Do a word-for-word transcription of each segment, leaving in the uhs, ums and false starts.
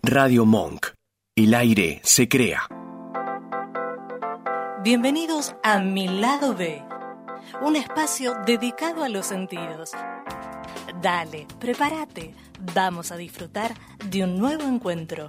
Radio Monk. El aire se crea. Bienvenidos a Mi Lado B, un espacio dedicado a los sentidos. Dale, prepárate, vamos a disfrutar de un nuevo encuentro.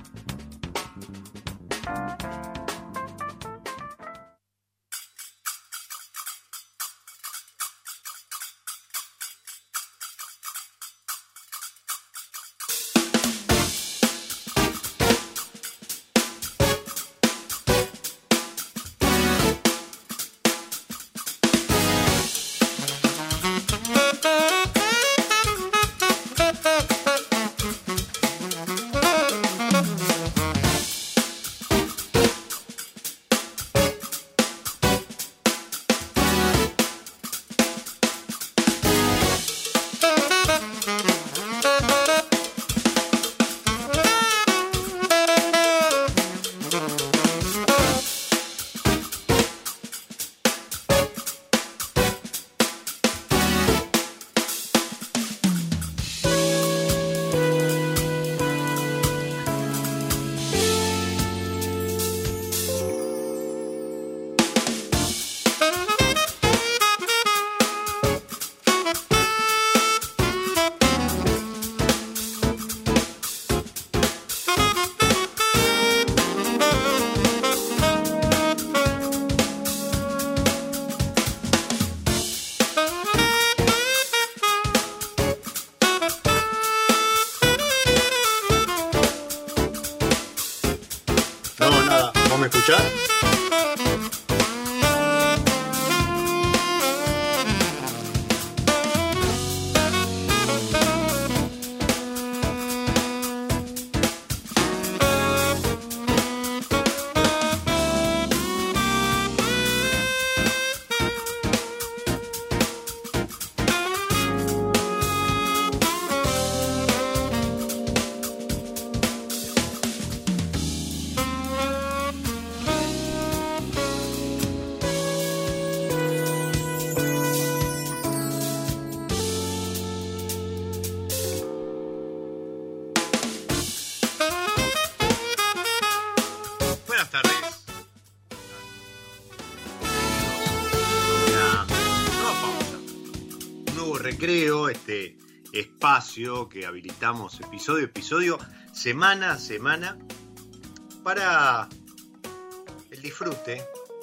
Creo este espacio que habilitamos episodio a episodio, semana a semana, para el disfrute,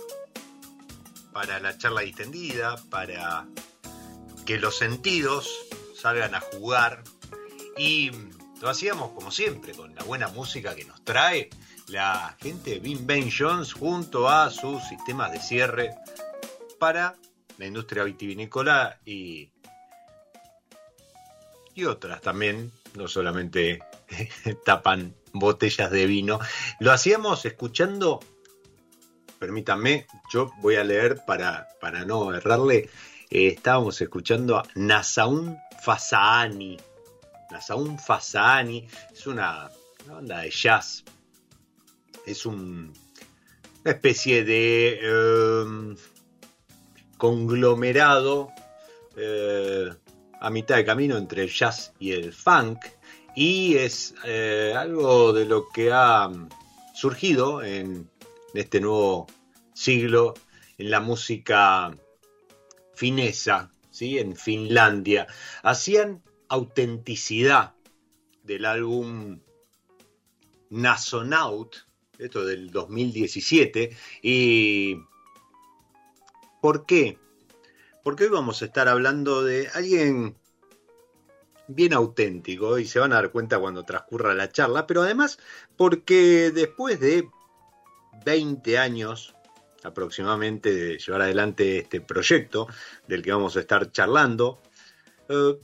para la charla distendida, para que los sentidos salgan a jugar, y lo hacíamos como siempre con la buena música que nos trae la gente de Vinventions junto a sus sistemas de cierre para la industria vitivinícola y y otras también, no solamente tapan botellas de vino. Lo hacíamos escuchando, permítanme, yo voy a leer para, para no errarle, eh, estábamos escuchando a Nasaun Fasaani. Nasaun Fasaani es una, una banda de jazz, es un, una especie de eh, conglomerado eh, a mitad de camino entre el jazz y el funk, y es eh, algo de lo que ha surgido en este nuevo siglo en la música finesa, ¿sí? En Finlandia. Hacían autenticidad del álbum Nasonaut, esto del dos mil diecisiete, y ¿por qué? Porque hoy vamos a estar hablando de alguien bien auténtico y se van a dar cuenta cuando transcurra la charla, pero además porque después de veinte años aproximadamente de llevar adelante este proyecto del que vamos a estar charlando, eh,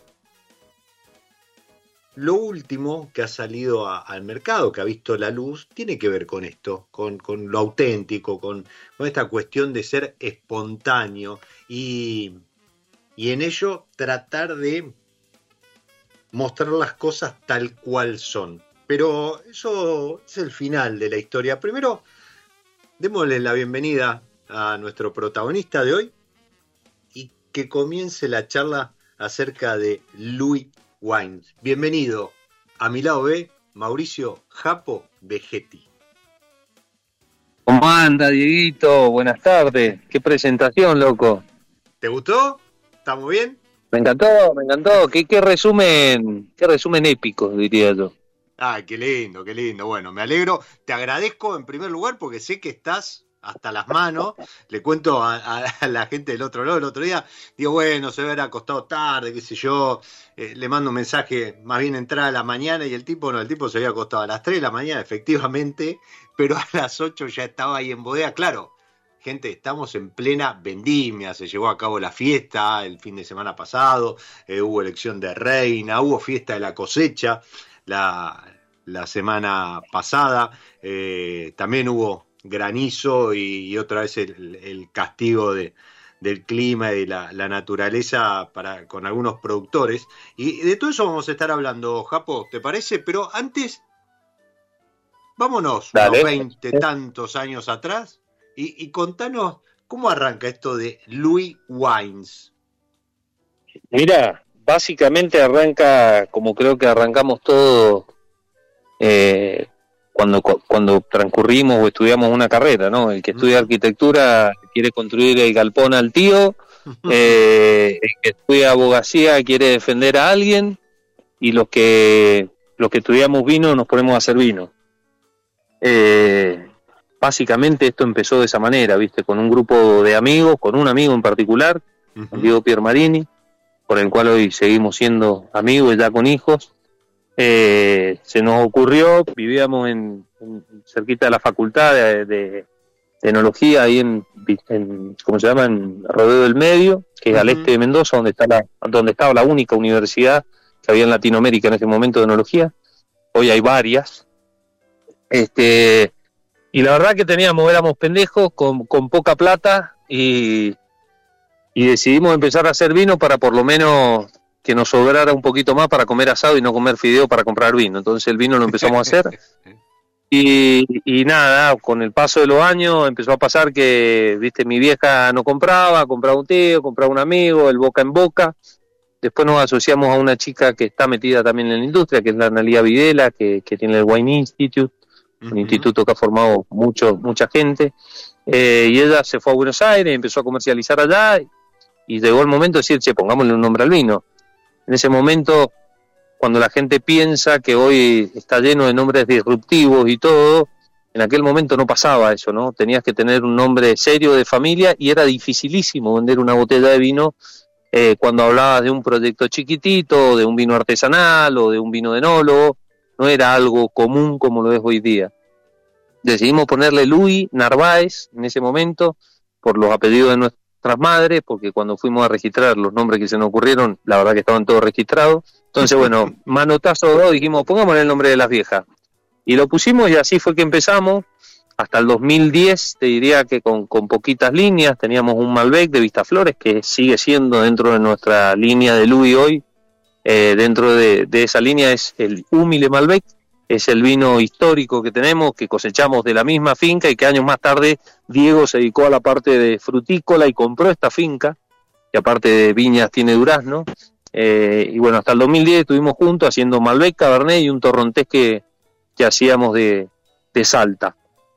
lo último que ha salido a, al mercado, que ha visto la luz, tiene que ver con esto, con, con lo auténtico, con, con esta cuestión de ser espontáneo y, y en ello tratar de mostrar las cosas tal cual son. Pero eso es el final de la historia. Primero, démosle la bienvenida a nuestro protagonista de hoy y que comience la charla acerca de Louis Wines. Bienvenido a Mi Lado B, Mauricio Japo Vegetti. ¿Cómo anda, Dieguito? Buenas tardes. Qué presentación, loco. ¿Te gustó? ¿Estamos bien? Me encantó, me encantó. Qué, qué resumen, qué resumen épico, diría yo. Ay, qué lindo, qué lindo. Bueno, me alegro. Te agradezco en primer lugar porque sé que estás hasta las manos. Le cuento a, a, a la gente del otro lado el otro día. Digo, bueno, se ve haber acostado tarde, qué sé yo. Eh, le mando un mensaje, más bien entrada a la mañana, y el tipo no, el tipo se había acostado a las tres de la mañana, efectivamente, pero a las ocho ya estaba ahí en bodega. Claro, gente, estamos en plena vendimia, se llevó a cabo la fiesta el fin de semana pasado, eh, hubo elección de reina, hubo fiesta de la cosecha la, la semana pasada, eh, también hubo granizo y, y otra vez el, el castigo de, del clima y de la, la naturaleza para, con algunos productores. Y de todo eso vamos a estar hablando, Japo, ¿te parece? Pero antes, vámonos Dale. unos veinte tantos años atrás y, y contanos cómo arranca esto de Louis Wines. Mira, básicamente arranca como creo que arrancamos todos eh, cuando cuando transcurrimos o estudiamos una carrera, ¿no? El que estudia arquitectura quiere construir el galpón al tío, eh, el que estudia abogacía quiere defender a alguien, y los que los que estudiamos vino nos ponemos a hacer vino. Eh, básicamente esto empezó de esa manera, ¿viste? Con un grupo de amigos, con un amigo en particular, uh-huh. Diego Piermarini, por el cual hoy seguimos siendo amigos ya con hijos. Eh, se nos ocurrió, vivíamos en, en cerquita de la facultad de, de, de enología, ahí en, en, ¿cómo se llama? En Rodeo del Medio, que es uh-huh. al este de Mendoza, donde está la, donde estaba la única universidad que había en Latinoamérica en ese momento de enología. Hoy hay varias. Este, y la verdad que teníamos, éramos pendejos con, con poca plata, y, y decidimos empezar a hacer vino para por lo menos que nos sobrara un poquito más para comer asado y no comer fideo para comprar vino. Entonces el vino lo empezamos a hacer y, y nada, con el paso de los años empezó a pasar que, viste, mi vieja no compraba, compraba un tío, compraba un amigo, el boca en boca. Después nos asociamos a una chica que está metida también en la industria, que es la Analía Videla, que, que tiene el Wine Institute, uh-huh. un instituto que ha formado mucho, mucha gente, eh, y ella se fue a Buenos Aires, empezó a comercializar allá, y llegó el momento de decir, che, pongámosle un nombre al vino. En ese momento, cuando la gente piensa que hoy está lleno de nombres disruptivos y todo, en aquel momento no pasaba eso, ¿no? Tenías que tener un nombre serio de familia, y era dificilísimo vender una botella de vino eh, cuando hablabas de un proyecto chiquitito, de un vino artesanal o de un vino de enólogo. No era algo común como lo es hoy día. Decidimos ponerle Louis Narváez en ese momento por los apellidos de nuestras madres, porque cuando fuimos a registrar los nombres que se nos ocurrieron, la verdad que estaban todos registrados. Entonces, bueno, manotazo dos, dijimos, pongámosle el nombre de las viejas. Y lo pusimos, y así fue que empezamos. Hasta el dos mil diez, te diría que con, con poquitas líneas, teníamos un Malbec de Vistaflores, que sigue siendo dentro de nuestra línea de Louis hoy. Eh, dentro de, de esa línea es el Humile Malbec, es el vino histórico que tenemos, que cosechamos de la misma finca, y que años más tarde Diego se dedicó a la parte de frutícola y compró esta finca, que aparte de viñas tiene durazno. Eh, y bueno, hasta el dos mil diez estuvimos juntos haciendo Malbec, Cabernet y un torrontés que, que hacíamos de, de Salta.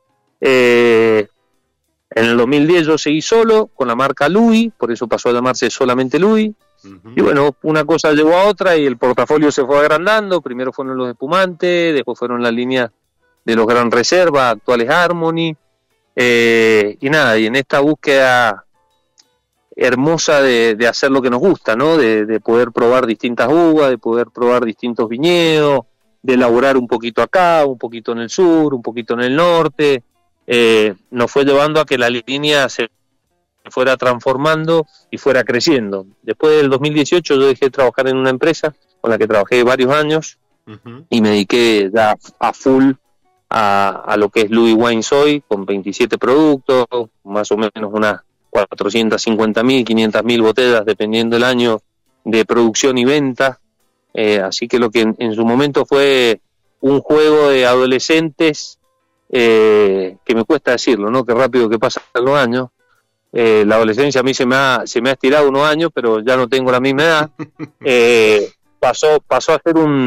Eh, en el dos mil diez yo seguí solo con la marca Louis, por eso pasó a llamarse solamente Louis. Uh-huh. Y bueno, una cosa llevó a otra y el portafolio se fue agrandando. Primero fueron los espumantes, después fueron las líneas de los Gran Reserva, actuales Harmony, eh, y nada, y en esta búsqueda hermosa de, de hacer lo que nos gusta, ¿no? De, de poder probar distintas uvas, de poder probar distintos viñedos, de elaborar un poquito acá, un poquito en el sur, un poquito en el norte, eh, nos fue llevando a que la línea se fuera transformando y fuera creciendo. Después del dos mil dieciocho yo dejé de trabajar en una empresa con la que trabajé varios años, uh-huh. y me dediqué ya a full a, a lo que es Louis Wines hoy, con veintisiete productos, más o menos unas cuatrocientas cincuenta mil, quinientas mil botellas, dependiendo del año de producción y venta. Eh, así que lo que en, en su momento fue un juego de adolescentes, eh, que me cuesta decirlo, ¿no? Qué rápido que pasan los años. Eh, la adolescencia a mí se me ha se me ha estirado unos años, pero ya no tengo la misma edad. Eh, pasó pasó a ser un,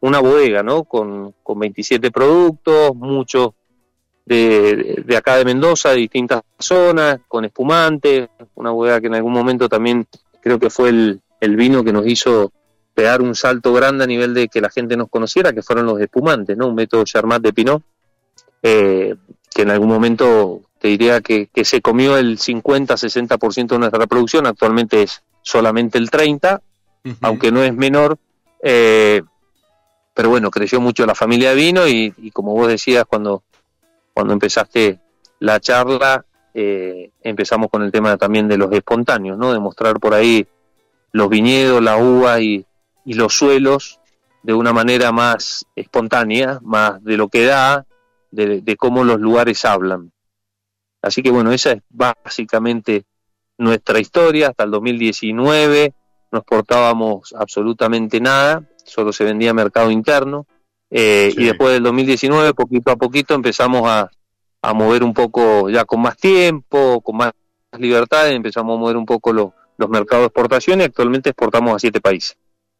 una bodega, ¿no? Con, con veintisiete productos, muchos de, de acá de Mendoza, de distintas zonas, con espumantes, una bodega que en algún momento también creo que fue el, el vino que nos hizo pegar un salto grande a nivel de que la gente nos conociera, que fueron los espumantes, ¿no? Un método Charmat de Pinot, eh, que en algún momento te diría que, que se comió el cincuenta a sesenta por ciento de nuestra producción, actualmente es solamente el treinta por ciento, uh-huh. aunque no es menor, eh, pero bueno, creció mucho la familia de vino y, y como vos decías cuando, cuando empezaste la charla, eh, empezamos con el tema también de los espontáneos, ¿no? De mostrar por ahí los viñedos, la uva y, y los suelos de una manera más espontánea, más de lo que da, de, de cómo los lugares hablan. Así que bueno, esa es básicamente nuestra historia. Hasta el dos mil diecinueve no exportábamos absolutamente nada, solo se vendía a mercado interno, eh, sí. Y después del dos mil diecinueve, poquito a poquito, empezamos a, a mover un poco, ya con más tiempo, con más libertad, empezamos a mover un poco los, los mercados de exportación y actualmente exportamos a siete países.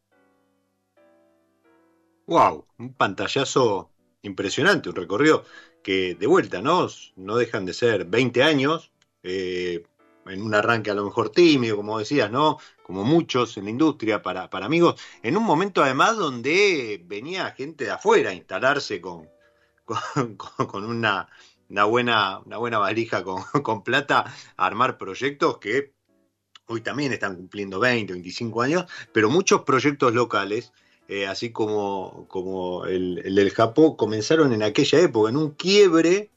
Wow, un pantallazo impresionante, un recorrido que de vuelta, ¿no? No dejan de ser veinte años, eh, en un arranque a lo mejor tímido, como decías, ¿no? Como muchos en la industria, para, para amigos, en un momento además donde venía gente de afuera a instalarse con, con, con una, una, buena, una buena valija con, con plata, a armar proyectos que hoy también están cumpliendo veinte, veinticinco años, pero muchos proyectos locales, eh, así como, como el, el del Japón, comenzaron en aquella época, en un quiebre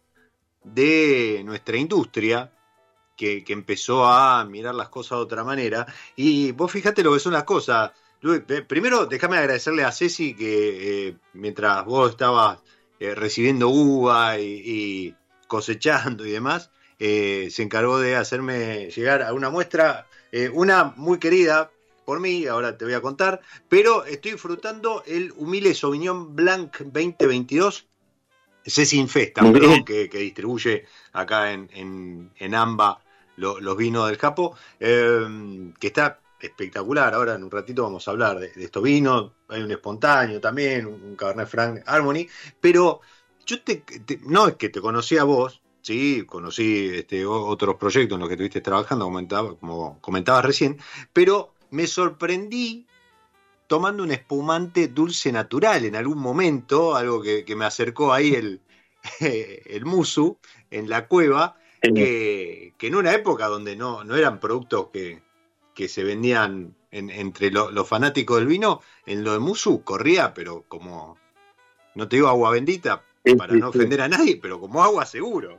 de nuestra industria, que, que empezó a mirar las cosas de otra manera. Y vos fíjate lo que son las cosas. Luis, primero, déjame agradecerle a Ceci que eh, mientras vos estabas eh, recibiendo uva y, y cosechando y demás, eh, se encargó de hacerme llegar a una muestra, eh, una muy querida por mí, ahora te voy a contar, pero estoy disfrutando el Humile Sauvignon Blanc veinte veintidós, Ceci Infesta, perdón, que, que distribuye acá en, en, en AMBA lo, los vinos del Japo, eh, que está espectacular. Ahora en un ratito vamos a hablar de, de estos vinos. Hay un espontáneo también, un, un Cabernet Franc Harmony, pero yo te, te, no es que te conocí a vos, sí, conocí este, otros proyectos en los que estuviste trabajando, comentaba, como comentabas recién, pero me sorprendí tomando un espumante dulce natural en algún momento, algo que, que me acercó ahí el, el Musu en la cueva, que, que en una época donde no, no eran productos que, que se vendían en, entre lo, los fanáticos del vino, en lo de Musu corría, pero como, no te digo agua bendita, sí, para sí, no ofender sí. a nadie, pero como agua seguro.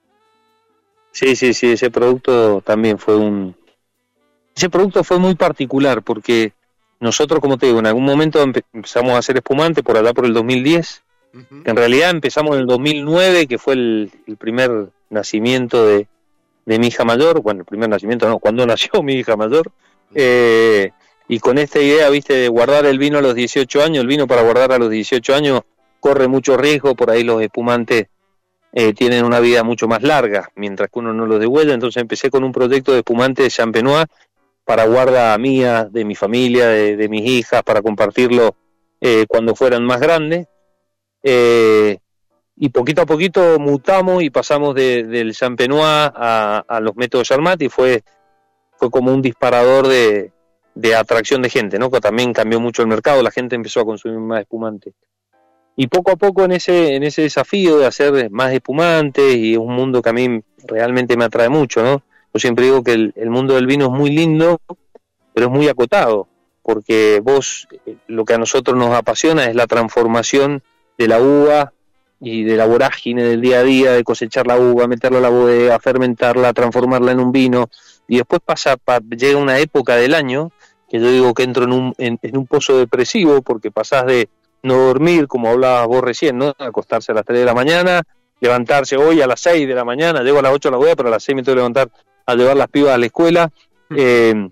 Sí, sí, sí, ese producto también fue un... Ese producto fue muy particular porque nosotros, como te digo, en algún momento empezamos a hacer espumante por allá por el dos mil diez, uh-huh. que en realidad empezamos en el dos mil nueve, que fue el, el primer nacimiento de, de mi hija mayor, bueno, el primer nacimiento no, cuando nació mi hija mayor, uh-huh. eh, y con esta idea, viste, de guardar el vino a los dieciocho años, el vino para guardar a los dieciocho años corre mucho riesgo, por ahí los espumantes eh, tienen una vida mucho más larga, mientras que uno no los devuelve, entonces empecé con un proyecto de espumante de Champenois, para guarda mía, de mi familia, de, de mis hijas, para compartirlo eh, cuando fueran más grandes. Eh, y poquito a poquito mutamos y pasamos de, del Champenois a, a los métodos Charmat y fue, fue como un disparador de, de atracción de gente, ¿no? Que también cambió mucho el mercado, la gente empezó a consumir más espumante. Y poco a poco en ese, en ese desafío de hacer más espumantes, y es un mundo que a mí realmente me atrae mucho, ¿no? Yo siempre digo que el, el mundo del vino es muy lindo, pero es muy acotado, porque vos, lo que a nosotros nos apasiona es la transformación de la uva y de la vorágine del día a día, de cosechar la uva, meterla a la bodega, fermentarla, transformarla en un vino, y después pasa, pa, llega una época del año, que yo digo que entro en un, en, en un pozo depresivo, porque pasás de no dormir, como hablabas vos recién, ¿no? Acostarse a las tres de la mañana, levantarse hoy a las seis de la mañana, llego a las ocho a la bodega, pero a las seis me tengo que levantar a llevar las pibas a la escuela, eh,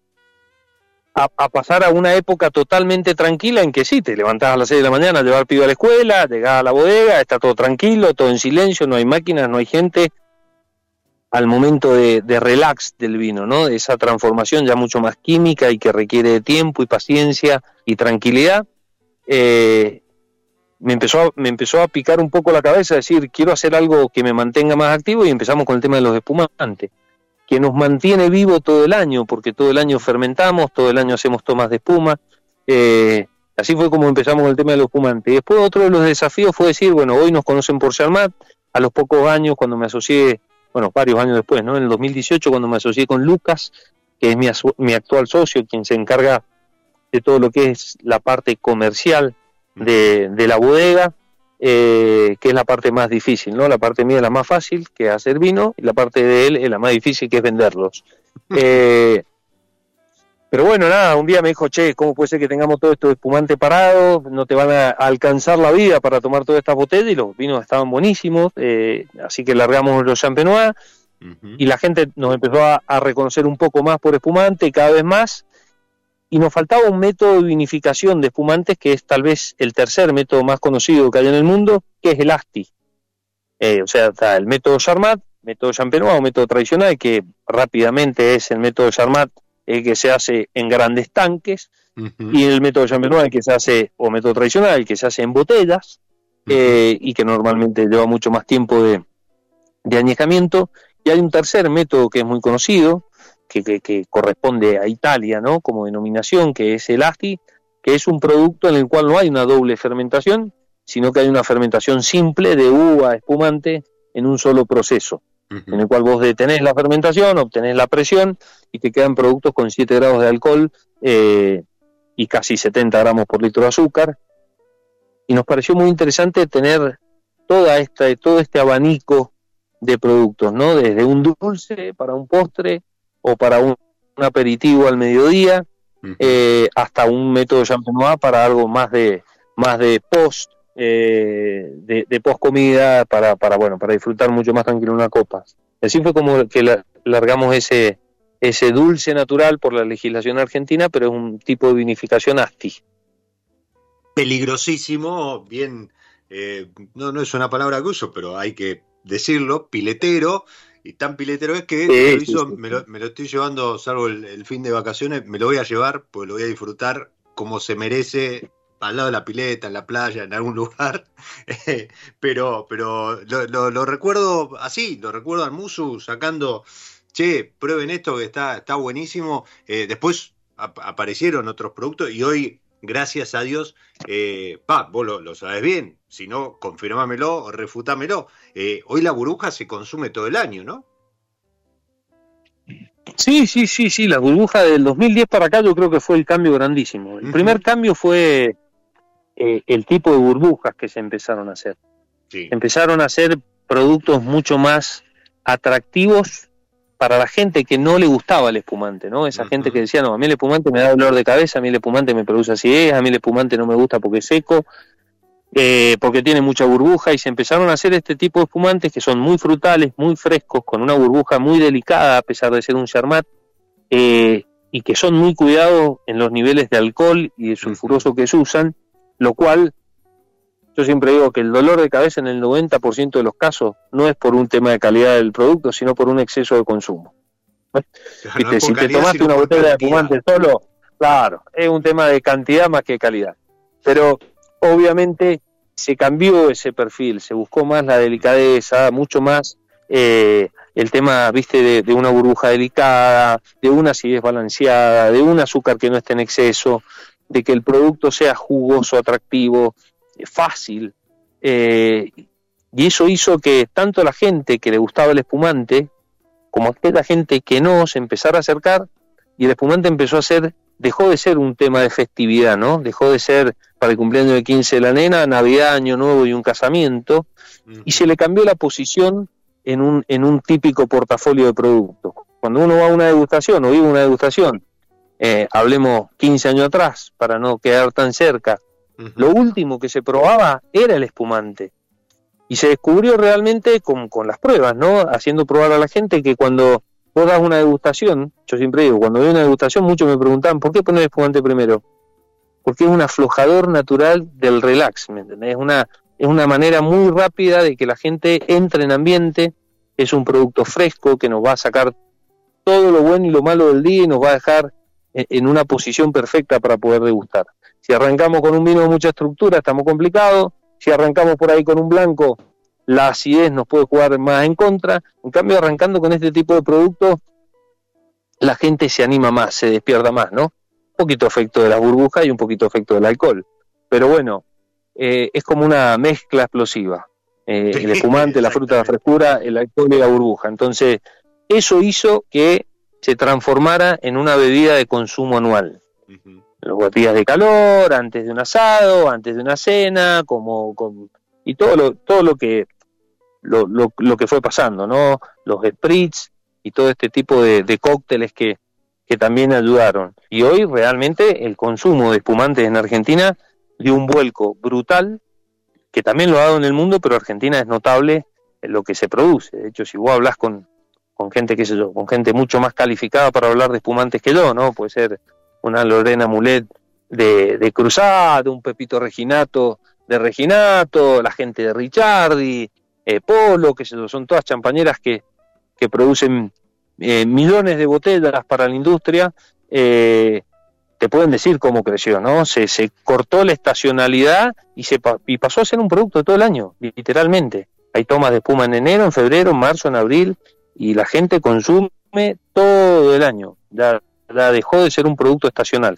a, a pasar a una época totalmente tranquila en que sí, te levantás a las seis de la mañana a llevar pibas a la escuela, llegás a la bodega, está todo tranquilo, todo en silencio, no hay máquinas, no hay gente, al momento de, de relax del vino, ¿no? De esa transformación ya mucho más química y que requiere de tiempo y paciencia y tranquilidad, eh, me empezó a, me empezó a picar un poco la cabeza, decir, quiero hacer algo que me mantenga más activo, y empezamos con el tema de los espumantes, que nos mantiene vivo todo el año, porque todo el año fermentamos, todo el año hacemos tomas de espuma. Eh, así fue como empezamos con el tema de los espumantes. Y después otro de los desafíos fue decir, bueno, hoy nos conocen por Charmat. A los pocos años, cuando me asocié, bueno, varios años después, ¿no? En el dos mil dieciocho, cuando me asocié con Lucas, que es mi, mi actual socio, quien se encarga de todo lo que es la parte comercial de, de la bodega, eh, que es la parte más difícil, ¿no? La parte mía es la más fácil, que es hacer vino, y la parte de él es la más difícil, que es venderlos. Eh, pero bueno, nada, un día me dijo, che, ¿cómo puede ser que tengamos todo esto de espumante parado? No te van a alcanzar la vida para tomar todas estas botellas, y los vinos estaban buenísimos, eh, así que largamos los Champenois, uh-huh. y la gente nos empezó a, a reconocer un poco más por espumante, cada vez más, y nos faltaba un método de vinificación de espumantes, que es tal vez el tercer método más conocido que hay en el mundo, que es el Asti. Eh, o sea, está el método Charmat, método Champenois o método tradicional, que rápidamente es el método Charmat, el que se hace en grandes tanques, uh-huh. y el método Champenois, el que se hace, o método tradicional, el que se hace en botellas, uh-huh. eh, y que normalmente lleva mucho más tiempo de, de añejamiento. Y hay un tercer método que es muy conocido, que, que, que corresponde a Italia, ¿no?, como denominación, que es el Asti, que es un producto en el cual no hay una doble fermentación, sino que hay una fermentación simple de uva espumante en un solo proceso, uh-huh. en el cual vos detenés la fermentación, obtenés la presión, y te quedan productos con siete grados de alcohol eh, y casi setenta gramos por litro de azúcar. Y nos pareció muy interesante tener toda esta, todo este abanico de productos, ¿no? Desde un dulce para un postre, o para un, un aperitivo al mediodía, uh-huh. eh, hasta un método Champenois para algo más de más de post eh, de, de post comida, para para bueno para disfrutar mucho más tranquilo una copa. Así fue como que la, largamos ese ese dulce natural por la legislación argentina, pero es un tipo de vinificación Asti. Peligrosísimo, bien, eh, no no es una palabra que uso, pero hay que decirlo, piletero. Y tan piletero es que sí, sí, sí. Me, lo, me lo estoy llevando, salvo el, el fin de vacaciones, me lo voy a llevar, pues lo voy a disfrutar como se merece, al lado de la pileta, en la playa, en algún lugar. Eh, pero pero lo, lo, lo recuerdo así, lo recuerdo al Musu sacando, che, prueben esto que está, está buenísimo. Eh, después ap- aparecieron otros productos y hoy, gracias a Dios, eh, pa, vos lo, lo sabés bien, si no, confirmámelo o refutámelo. Eh, hoy la burbuja se consume todo el año, ¿no? Sí, sí, sí, sí, la burbuja del dos mil diez para acá yo creo que fue el cambio grandísimo. El uh-huh. primer cambio fue eh, el tipo de burbujas que se empezaron a hacer. Sí. Empezaron a hacer productos mucho más atractivos para la gente que no le gustaba el espumante, ¿no? Esa uh-huh. gente que decía, no, a mí el espumante me da dolor de cabeza, a mí el espumante me produce acidez, a mí el espumante no me gusta porque es seco, eh, porque tiene mucha burbuja, y se empezaron a hacer este tipo de espumantes que son muy frutales, muy frescos, con una burbuja muy delicada a pesar de ser un Charmat, eh, y que son muy cuidados en los niveles de alcohol y de sulfuroso uh-huh. que se usan, lo cual yo siempre digo que el dolor de cabeza en el noventa por ciento de los casos no es por un tema de calidad del producto, sino por un exceso de consumo. Claro, ¿Viste? no si calidad, te tomaste una botella de espumante solo, claro, es un tema de cantidad más que calidad. Pero obviamente se cambió ese perfil, se buscó más la delicadeza, mucho más eh, el tema, viste, de, de una burbuja delicada, de una acidez balanceada, de un azúcar que no esté en exceso, de que el producto sea jugoso, atractivo, fácil, eh, y eso hizo que tanto la gente que le gustaba el espumante como aquella gente que no se empezara a acercar, y el espumante empezó a ser, dejó de ser un tema de festividad, ¿no? Dejó de ser para el cumpleaños de quince de la nena, Navidad, Año Nuevo y un casamiento, uh-huh. y se le cambió la posición en un, en un típico portafolio de productos. Cuando uno va a una degustación o vive una degustación, eh, hablemos quince años atrás, para no quedar tan cerca, uh-huh. lo último que se probaba era el espumante. Y se descubrió realmente con, con las pruebas, ¿no? Haciendo probar a la gente que cuando vos das una degustación, yo siempre digo, cuando doy una degustación, muchos me preguntan, ¿por qué poner espumante primero? Porque es un aflojador natural del relax, ¿me entendés? Es una, es una manera muy rápida de que la gente entre en ambiente, es un producto fresco que nos va a sacar todo lo bueno y lo malo del día y nos va a dejar en, en una posición perfecta para poder degustar. Si arrancamos con un vino de mucha estructura, estamos complicados. Si arrancamos por ahí con un blanco, la acidez nos puede jugar más en contra. En cambio, arrancando con este tipo de productos, la gente se anima más, se despierta más, ¿no? Un poquito efecto de las burbujas y un poquito efecto del alcohol. Pero bueno, eh, es como una mezcla explosiva. Eh, el espumante, la fruta, la frescura, el alcohol y la burbuja. Entonces, eso hizo que se transformara en una bebida de consumo anual. Uh-huh. Los días de calor, antes de un asado, antes de una cena, como, como y todo lo, todo lo que lo, lo, lo que fue pasando, ¿no? Los spritz y todo este tipo de, de cócteles que, que también ayudaron. Y hoy realmente el consumo de espumantes en Argentina dio un vuelco brutal, que también lo ha dado en el mundo, pero Argentina es notable en lo que se produce. De hecho, si vos hablas con, con gente, qué sé yo, con gente mucho más calificada para hablar de espumantes que yo, ¿no? Puede ser una Lorena Mulet de, de Cruzat, un Pepito Reginato de Reginato, la gente de Ricciardi, eh, Polo, que son todas champañeras que, que producen eh, millones de botellas para la industria, eh, te pueden decir cómo creció, ¿no? Se, se cortó la estacionalidad y, se, y pasó a ser un producto de todo el año, literalmente. Hay tomas de espuma en enero, en febrero, en marzo, en abril, y la gente consume todo el año. Ya, ya dejó de ser un producto estacional.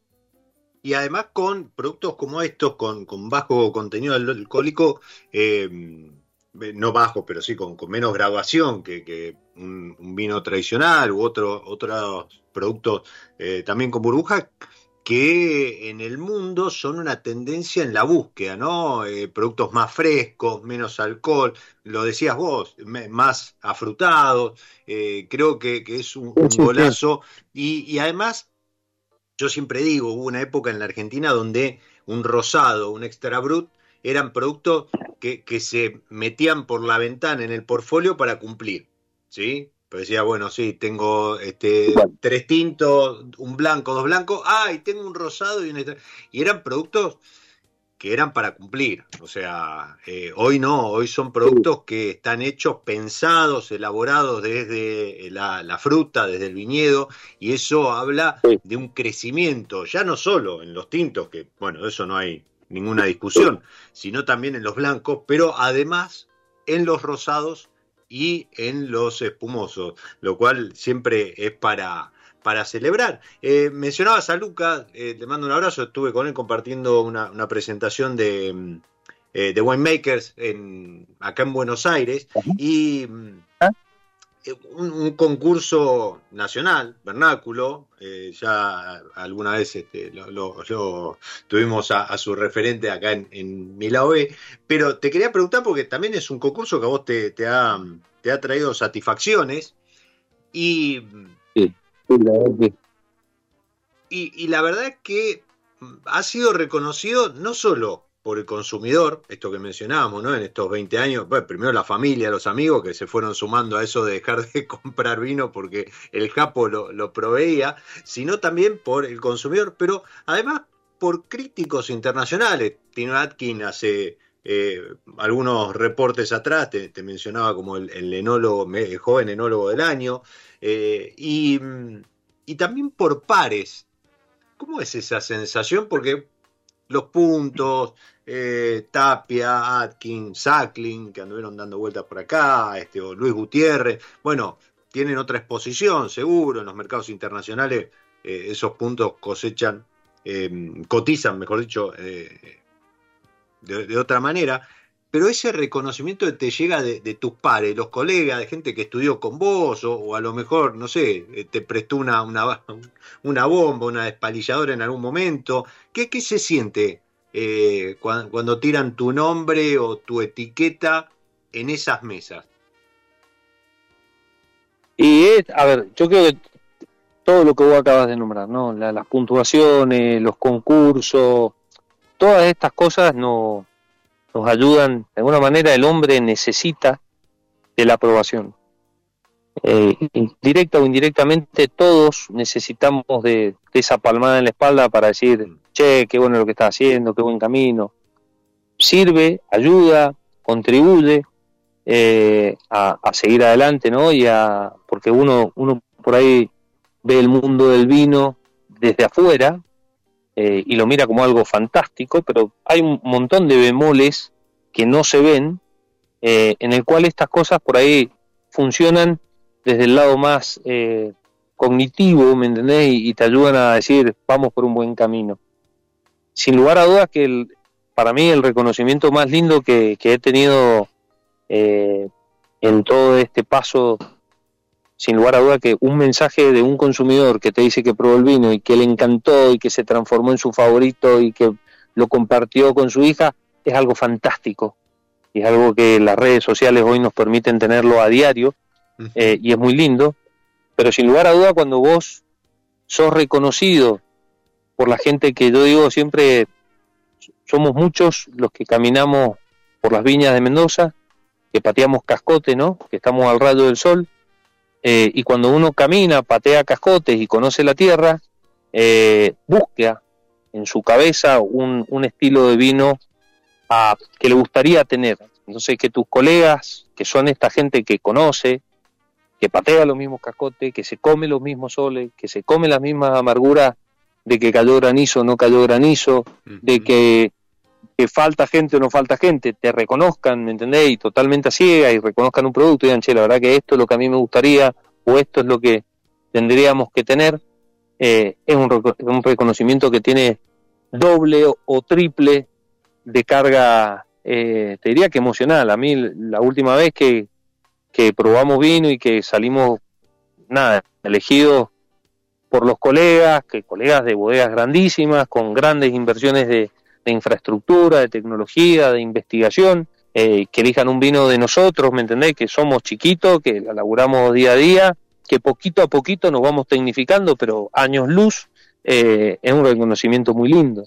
Y además con productos como estos, con, con bajo contenido alcohólico, eh, no bajo, pero sí con, con menos graduación que, que un, un vino tradicional u otro, otros productos eh, también con burbuja, que en el mundo son una tendencia en la búsqueda, ¿no? Eh, productos más frescos, menos alcohol, lo decías vos, me, más afrutados, eh, creo que, que es un, un golazo, y, y además, yo siempre digo, hubo una época en la Argentina donde un rosado, un extra brut, eran productos que, que se metían por la ventana en el portfolio para cumplir, ¿sí? Pero decía, bueno, sí, tengo este tres tintos, un blanco, dos blancos, ah, y tengo un rosado y un extra... Y eran productos que eran para cumplir, o sea, eh, hoy no, hoy son productos que están hechos, pensados, elaborados desde la, la fruta, desde el viñedo, y eso habla de un crecimiento, ya no solo en los tintos, que bueno, eso no hay ninguna discusión, sino también en los blancos, pero además en los rosados y en los espumosos, lo cual siempre es para... para celebrar. Eh, mencionabas a Luca, eh, le mando un abrazo, estuve con él compartiendo una, una presentación de, eh, de Winemakers en, acá en Buenos Aires, y ¿Ah? un, un concurso nacional, vernáculo, eh, ya alguna vez este, lo, lo, lo tuvimos a, a su referente acá en, en Milao B, pero te quería preguntar porque también es un concurso que a vos te, te, ha, te ha traído satisfacciones, y... Sí. Y, y la verdad es que ha sido reconocido no solo por el consumidor, esto que mencionábamos, ¿no? En estos veinte años, bueno, primero la familia, los amigos que se fueron sumando a eso de dejar de comprar vino porque el Japo lo, lo proveía, sino también por el consumidor, pero además por críticos internacionales. Tino Atkin hace eh, algunos reportes atrás, te, te mencionaba como el, el enólogo, el joven enólogo del año, eh, y, y también por pares. ¿Cómo es esa sensación? Porque los puntos, eh, Tapia, Atkin, Sacklin, que anduvieron dando vueltas por acá, este, o Luis Gutiérrez, bueno, tienen otra exposición, seguro, en los mercados internacionales eh, esos puntos cosechan, eh, cotizan, mejor dicho, eh, de, de otra manera, pero ese reconocimiento que te llega de, de tus pares, los colegas, de gente que estudió con vos, o, o a lo mejor, no sé, te prestó una, una, una bomba, una despalilladora en algún momento. ¿Qué, qué se siente eh, cuando, cuando tiran tu nombre o tu etiqueta en esas mesas? Y es, a ver, yo creo que todo lo que vos acabas de nombrar, ¿no? La, las puntuaciones, los concursos, todas estas cosas no... nos ayudan, de alguna manera el hombre necesita de la aprobación. Eh, directa o indirectamente todos necesitamos de, de esa palmada en la espalda para decir, che, qué bueno lo que estás haciendo, qué buen camino. Sirve, ayuda, contribuye eh, a, a seguir adelante, ¿no? Y a, porque uno, uno por ahí ve el mundo del vino desde afuera eh, y lo mira como algo fantástico, pero hay un montón de bemoles que no se ven, eh, en el cual estas cosas por ahí funcionan desde el lado más eh, cognitivo, ¿me entendés? Y, y te ayudan a decir, vamos por un buen camino. Sin lugar a dudas que el, para mí el reconocimiento más lindo que, que he tenido eh, en todo este paso, sin lugar a dudas que un mensaje de un consumidor que te dice que probó el vino y que le encantó y que se transformó en su favorito y que lo compartió con su hija, es algo fantástico. Y es algo que las redes sociales hoy nos permiten tenerlo a diario, eh, y es muy lindo. Pero sin lugar a duda, cuando vos sos reconocido por la gente que yo digo siempre, somos muchos los que caminamos por las viñas de Mendoza, que pateamos cascote, ¿no? Que estamos al rayo del sol, eh, y cuando uno camina, patea cascotes y conoce la tierra, eh, busca en su cabeza un, un estilo de vino a, que le gustaría tener. Entonces, que tus colegas, que son esta gente que conoce, que patea los mismos cascotes, que se come los mismos soles, que se come las mismas amarguras de que cayó granizo o no cayó granizo, uh-huh. de que, que falta gente o no falta gente, te reconozcan, ¿me entendés? Y totalmente a ciegas, y reconozcan un producto y digan, che, la verdad que esto es lo que a mí me gustaría, o esto es lo que tendríamos que tener, eh, es un, un reconocimiento que tiene doble o, o triple de carga, eh, te diría que emocional. A mí la última vez que, que probamos vino y que salimos, nada, elegidos por los colegas, que colegas de bodegas grandísimas, con grandes inversiones de, de infraestructura, de tecnología, de investigación, eh, que elijan un vino de nosotros, ¿me entendés? Que somos chiquitos, que la laburamos día a día, que poquito a poquito nos vamos tecnificando, pero años luz, eh, es un reconocimiento muy lindo.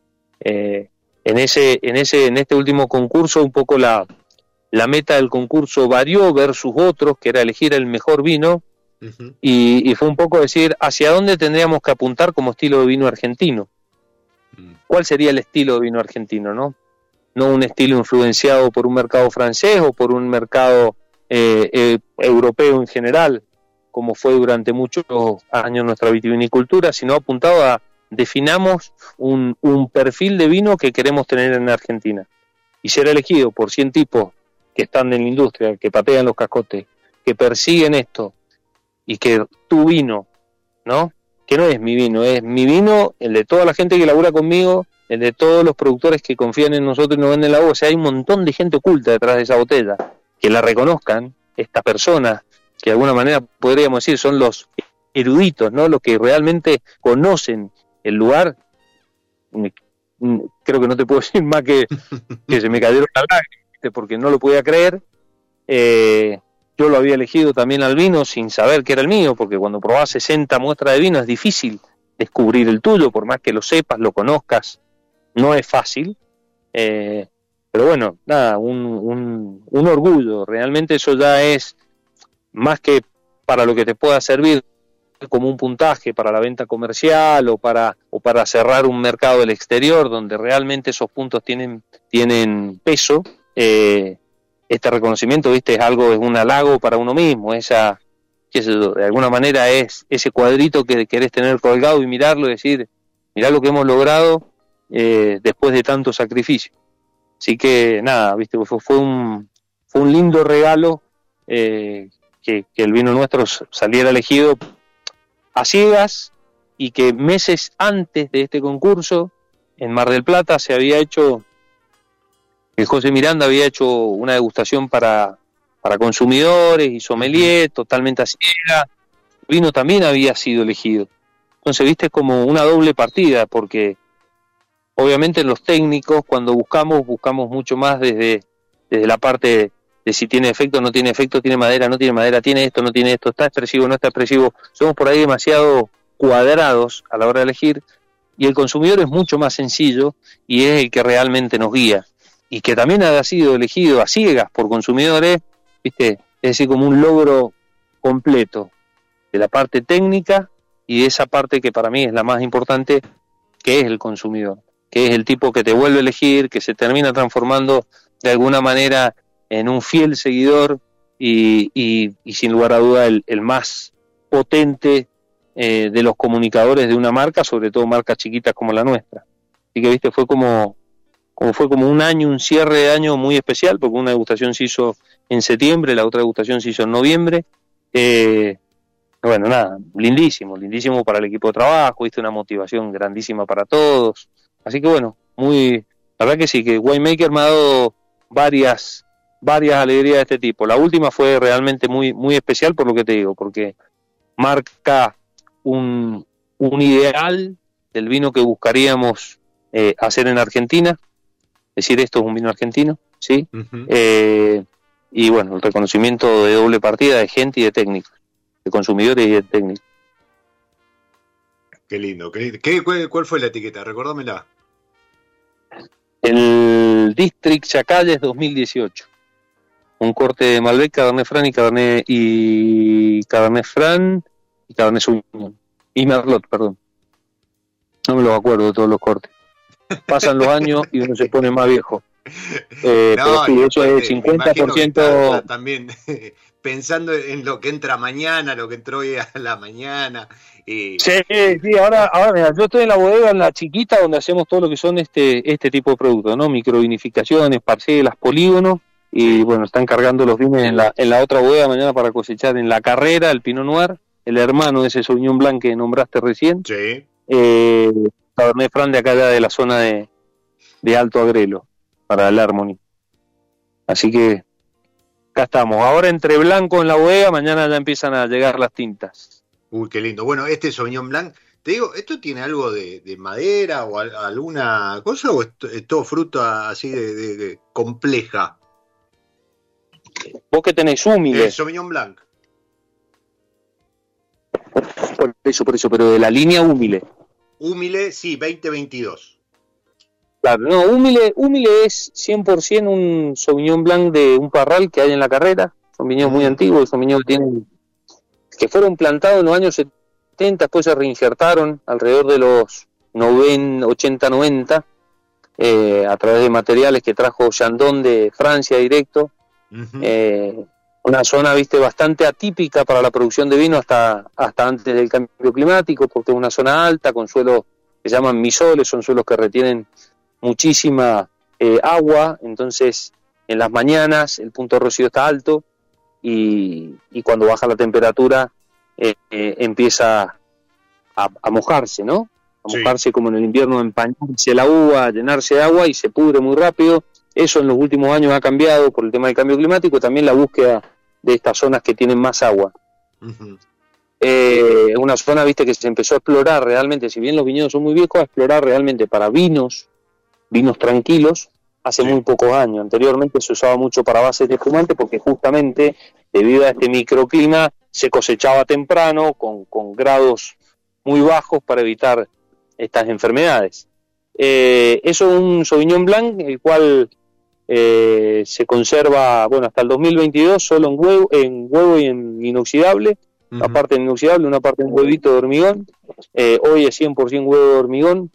Eh, en ese, en ese, en este último concurso, un poco la, la meta del concurso varió versus otros, que era elegir el mejor vino. Uh-huh. Y, y fue un poco decir hacia dónde tendríamos que apuntar como estilo de vino argentino. Uh-huh. ¿Cuál sería el estilo de vino argentino, no? No un estilo influenciado por un mercado francés o por un mercado eh, eh, europeo en general, como fue durante muchos años nuestra vitivinicultura, sino apuntado a definamos un, un perfil de vino que queremos tener en Argentina. Y ser elegido por cien tipos que están en la industria, que patean los cascotes, que persiguen esto, y que tu vino, ¿no? Que no es mi vino, es mi vino, el de toda la gente que labura conmigo, el de todos los productores que confían en nosotros y nos venden la voz. O sea, hay un montón de gente oculta detrás de esa botella, que la reconozcan, esta persona, que de alguna manera podríamos decir son los eruditos, ¿no? Los que realmente conocen el lugar. Creo que no te puedo decir más que, que se me cayeron las lágrimas, porque no lo podía creer. Eh... Yo lo había elegido también al vino sin saber que era el mío, porque cuando probás sesenta muestras de vino es difícil descubrir el tuyo, por más que lo sepas, lo conozcas, no es fácil. Eh, pero bueno, nada, un, un, un orgullo. Realmente eso ya es más que para lo que te pueda servir como un puntaje para la venta comercial o para, o para cerrar un mercado del exterior, donde realmente esos puntos tienen, tienen peso. Eh, Este reconocimiento, viste, es algo, es un halago para uno mismo, esa, qué sé yo, de alguna manera es ese cuadrito que querés tener colgado y mirarlo y decir, mirá lo que hemos logrado eh, después de tanto sacrificio. Así que nada, viste, fue, fue un fue un lindo regalo eh, que, que el vino nuestro saliera elegido a ciegas, y que meses antes de este concurso en Mar del Plata se había hecho, que José Miranda había hecho una degustación para, para consumidores y sommelier, totalmente a ciegas. El vino también había sido elegido. Entonces, viste, es como una doble partida, porque obviamente los técnicos, cuando buscamos, buscamos mucho más desde, desde la parte de si tiene efecto, no tiene efecto, tiene madera, no tiene madera, tiene esto, no tiene esto, está expresivo, no está expresivo. Somos por ahí demasiado cuadrados a la hora de elegir, y el consumidor es mucho más sencillo y es el que realmente nos guía. Y que también haya sido elegido a ciegas por consumidores, ¿viste? Es decir, como un logro completo de la parte técnica y de esa parte que para mí es la más importante, que es el consumidor, que es el tipo que te vuelve a elegir, que se termina transformando de alguna manera en un fiel seguidor y, y, y sin lugar a duda el, el más potente eh, de los comunicadores de una marca, sobre todo marcas chiquitas como la nuestra. Así que, viste, fue como, como fue como un año, un cierre de año muy especial, porque una degustación se hizo en septiembre, la otra degustación se hizo en noviembre. Eh, bueno, nada, lindísimo, lindísimo para el equipo de trabajo, viste, una motivación grandísima para todos. Así que bueno, muy, la verdad que sí, que Winemaker me ha dado varias, varias alegrías de este tipo. La última fue realmente muy, muy especial por lo que te digo, porque marca un, un ideal del vino que buscaríamos eh, hacer en Argentina. Decir, esto es un vino argentino, ¿sí? Uh-huh. Eh, y bueno, el reconocimiento de doble partida de gente y de técnicos, de consumidores y de técnicos. Qué lindo. ¿Qué, qué, cuál, ¿Cuál fue la etiqueta? Recordámela. El District Chacalles dos mil dieciocho. Un corte de Malbec, Cabernet Franc y Cabernet y Cabernet Franc y Cabernet Sauvignon. Y Merlot, perdón. No me los acuerdo de todos los cortes. Pasan los años y uno se pone más viejo. Eh, no, pero sí, eso es cincuenta por ciento. Está, también pensando en lo que entra mañana, lo que entró hoy a la mañana. Y... Sí, sí, ahora, ahora mira, yo estoy en la bodega, en la chiquita, donde hacemos todo lo que son este, este tipo de productos, ¿no? Microvinificaciones, parcelas, polígonos. Y bueno, están cargando los vinos en la, en la otra bodega mañana para cosechar en La Carrera, el Pinot Noir, el hermano de ese Sauvignon Blanc que nombraste recién. Sí. Eh, Cabernet Franc de acá de la zona de, de Alto Agrelo, para el Harmony. Así que acá estamos. Ahora entre blanco en la bodega, mañana ya empiezan a llegar las tintas. Uy, qué lindo. Bueno, este Sauvignon Blanc, te digo, ¿esto tiene algo de, de madera o a, alguna cosa o es, es todo fruta así de, de, de compleja? Vos que tenés húmile. El Sauvignon Blanc. Por eso, por eso, pero de la línea húmile. Húmile, sí, veinte veintidós. Claro, no, húmile, húmile es cien por ciento un Sauvignon Blanc de un parral que hay en La Carrera. Son viñedos muy antiguos, son viñedos que tienen, que fueron plantados en los años setenta, después se reinsertaron alrededor de los noventa, ochenta, noventa, eh, a través de materiales que trajo Chandon de Francia directo. Uh-huh. Eh, una zona, viste, bastante atípica para la producción de vino hasta, hasta antes del cambio climático, porque es una zona alta con suelos que se llaman misoles, son suelos que retienen muchísima eh, agua, entonces en las mañanas el punto de rocío está alto y, y cuando baja la temperatura eh, eh, empieza a, a mojarse, ¿no? A mojarse, sí, como en el invierno, empañarse la uva, llenarse de agua y se pudre muy rápido. Eso en los últimos años ha cambiado por el tema del cambio climático, también la búsqueda de estas zonas que tienen más agua. Uh-huh. Eh, una zona, viste, que se empezó a explorar realmente, si bien los viñedos son muy viejos, a explorar realmente para vinos, vinos tranquilos, hace sí. muy pocos años. Anteriormente se usaba mucho para bases de espumante porque justamente debido a este microclima se cosechaba temprano con, con grados muy bajos para evitar estas enfermedades. Eh, eso es un Sauvignon Blanc, el cual eh, se conserva, bueno, hasta el dos mil veintidós solo en huevo, en huevo y en inoxidable, uh-huh. una parte en inoxidable, una parte en huevito de hormigón. Eh, hoy es cien por ciento huevo de hormigón.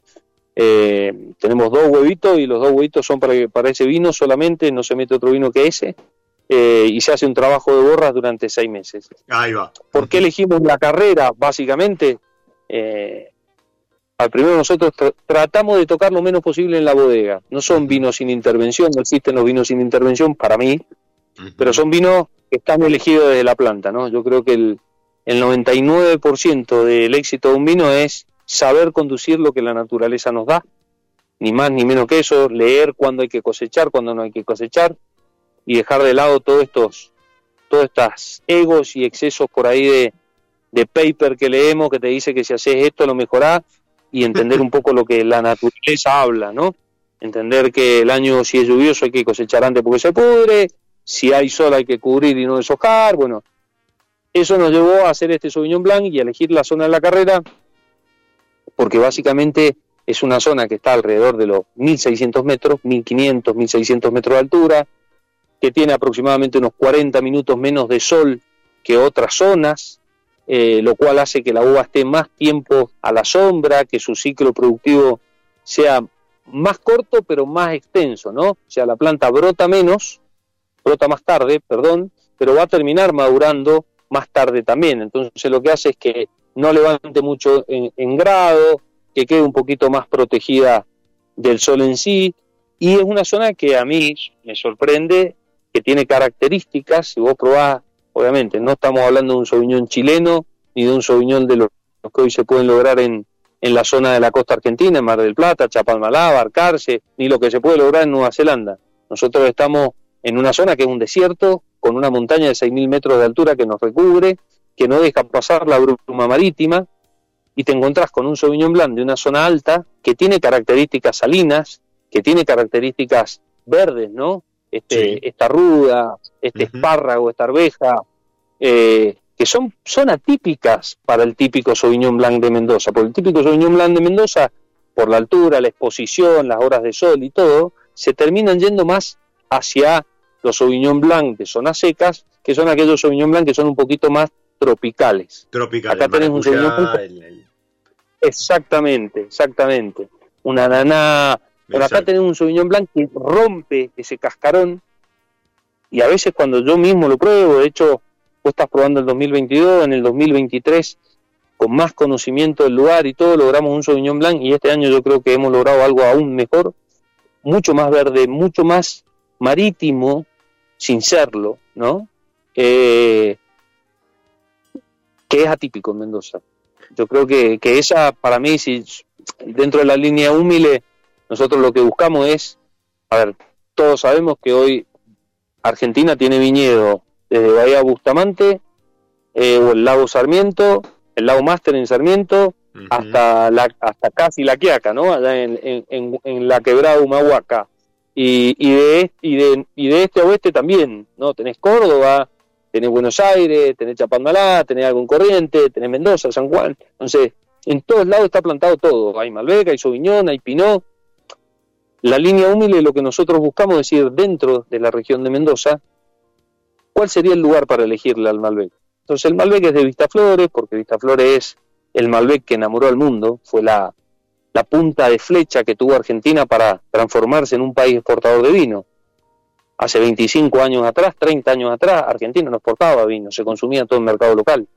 Eh, tenemos dos huevitos y los dos huevitos son para, para ese vino solamente, no se mete otro vino que ese, eh, y se hace un trabajo de borras durante seis meses. Ahí va. ¿Por qué elegimos La Carrera? Básicamente, eh, al primero nosotros tra- tratamos de tocar lo menos posible en la bodega. No son vinos sin intervención, no existen los vinos sin intervención para mí, uh-huh. pero son vinos que están elegidos desde la planta, ¿no? Yo creo que el, el noventa y nueve por ciento del éxito de un vino es saber conducir lo que la naturaleza nos da, ni más ni menos que eso, leer cuándo hay que cosechar, cuándo no hay que cosechar, y dejar de lado todos estos, todos estos egos y excesos por ahí de, de paper que leemos, que te dice que si haces esto lo mejorás, y entender un poco lo que la naturaleza habla, ¿no? Entender que el año, si es lluvioso, hay que cosechar antes porque se pudre, si hay sol hay que cubrir y no deshojar, bueno, eso nos llevó a hacer este Sauvignon Blanc y a elegir la zona de La Carrera, porque básicamente es una zona que está alrededor de los mil seiscientos metros, mil quinientos, mil seiscientos metros de altura, que tiene aproximadamente unos cuarenta minutos menos de sol que otras zonas, eh, lo cual hace que la uva esté más tiempo a la sombra, que su ciclo productivo sea más corto pero más extenso, ¿no? O sea, la planta brota menos, brota más tarde, perdón, pero va a terminar madurando más tarde también. Entonces lo que hace es que no levante mucho en, en grado, que quede un poquito más protegida del sol en sí, y es una zona que a mí me sorprende, que tiene características. Si vos probás, obviamente, no estamos hablando de un Sauvignon chileno, ni de un Sauvignon de los que hoy se pueden lograr en, en la zona de la costa argentina, en Mar del Plata, Chapalmalá, Barcarce, ni lo que se puede lograr en Nueva Zelanda. Nosotros estamos en una zona que es un desierto, con una montaña de seis mil metros de altura que nos recubre, que no deja pasar la bruma marítima, y te encontrás con un Sauvignon Blanc de una zona alta que tiene características salinas, que tiene características verdes, ¿no? Este, sí. Esta ruda, este uh-huh. espárrago, esta arveja, eh, que son, son atípicas para el típico Sauvignon Blanc de Mendoza, porque el típico Sauvignon Blanc de Mendoza, por la altura, la exposición, las horas de sol y todo, se terminan yendo más hacia los Sauvignon Blanc de zonas secas, que son aquellos Sauvignon Blanc que son un poquito más tropicales. Tropicales. Acá tenés un Sauvignon Blanc. El, el... Exactamente, exactamente. Una ananá. Pero acá tenés un Sauvignon Blanc que rompe ese cascarón, y a veces cuando yo mismo lo pruebo, de hecho, vos estás probando el dos mil veintidós, en el dos mil veintitrés, con más conocimiento del lugar y todo, logramos un Sauvignon Blanc, y este año yo creo que hemos logrado algo aún mejor, mucho más verde, mucho más marítimo, sin serlo, ¿no? Eh, que es atípico en Mendoza. Yo creo que, que esa, para mí, si dentro de la línea Humile, nosotros lo que buscamos es, a ver, todos sabemos que hoy Argentina tiene viñedo desde Bahía Bustamante, eh, o el lago Sarmiento, el lago Máster en Sarmiento, uh-huh. hasta la, hasta casi La Quiaca, ¿no? Allá en, en, en, en la quebrada Humahuaca. Y, y, de, y, de, y de este a oeste también, ¿no? Tenés Córdoba, tenés Buenos Aires, tenés Chapalmalá, tenés algo en Corrientes, tenés Mendoza, San Juan. Entonces, en todos lados está plantado todo. Hay Malbec, hay Sauvignon, hay Pinot. La línea Humile, lo que nosotros buscamos es decir, dentro de la región de Mendoza, ¿cuál sería el lugar para elegirle al Malbec? Entonces, el Malbec es de Vistaflores, porque Vistaflores es el Malbec que enamoró al mundo, fue la, la punta de flecha que tuvo Argentina para transformarse en un país exportador de vino. Hace veinticinco años atrás, treinta años atrás, Argentina no exportaba vino, se consumía en todo el mercado local.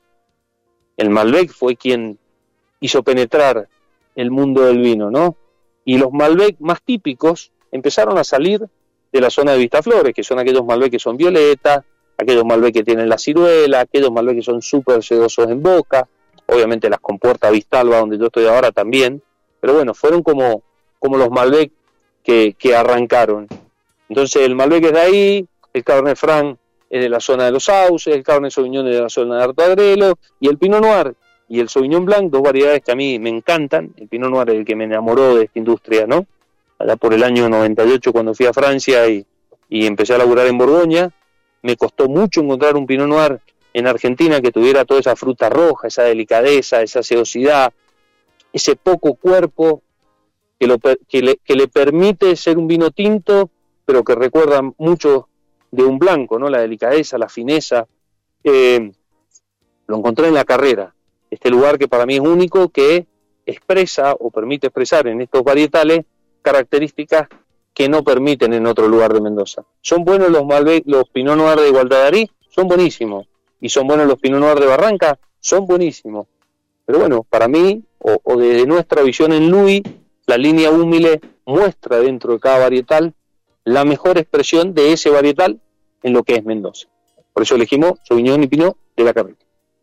El Malbec fue quien hizo penetrar el mundo del vino, ¿no? Y los Malbec más típicos empezaron a salir de la zona de Vistaflores, que son aquellos Malbec que son violetas, aquellos Malbec que tienen la ciruela, aquellos Malbec que son súper sedosos en boca, obviamente las compuertas Vistalba, donde yo estoy ahora también, pero bueno, fueron como, como los Malbec que, que arrancaron. Entonces el Malbec es de ahí, el Cabernet Franc es de la zona de los Sauces, el Cabernet Sauvignon es de la zona de Alto Agrelo, y el Pinot Noir y el Sauvignon Blanc, dos variedades que a mí me encantan. El Pinot Noir es el que me enamoró de esta industria, ¿no? Allá por el año noventa y ocho, cuando fui a Francia y, y empecé a laburar en Borgoña, me costó mucho encontrar un Pinot Noir en Argentina que tuviera toda esa fruta roja, esa delicadeza, esa sedosidad, ese poco cuerpo que, lo, que, le, que le permite ser un vino tinto, pero que recuerda mucho de un blanco, ¿no? La delicadeza, la fineza. Eh, lo encontré en La Carrera, este lugar que para mí es único, que expresa o permite expresar en estos varietales características que no permiten en otro lugar de Mendoza. Son buenos los Malbec, los Pinot Noir de Gualdadarí, son buenísimos. Y son buenos los Pinot Noir de Barranca, son buenísimos. Pero bueno, para mí, o, o desde nuestra visión en Louis, la línea Humile muestra dentro de cada varietal la mejor expresión de ese varietal en lo que es Mendoza. Por eso elegimos Sauvignon y Pinot de La Carrera.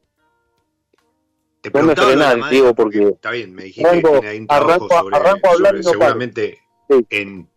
Te no me frené, digo, porque... Está bien, me dijiste arranco, que hay un trabajo arranco, sobre, arranco sobre no seguramente sí. en,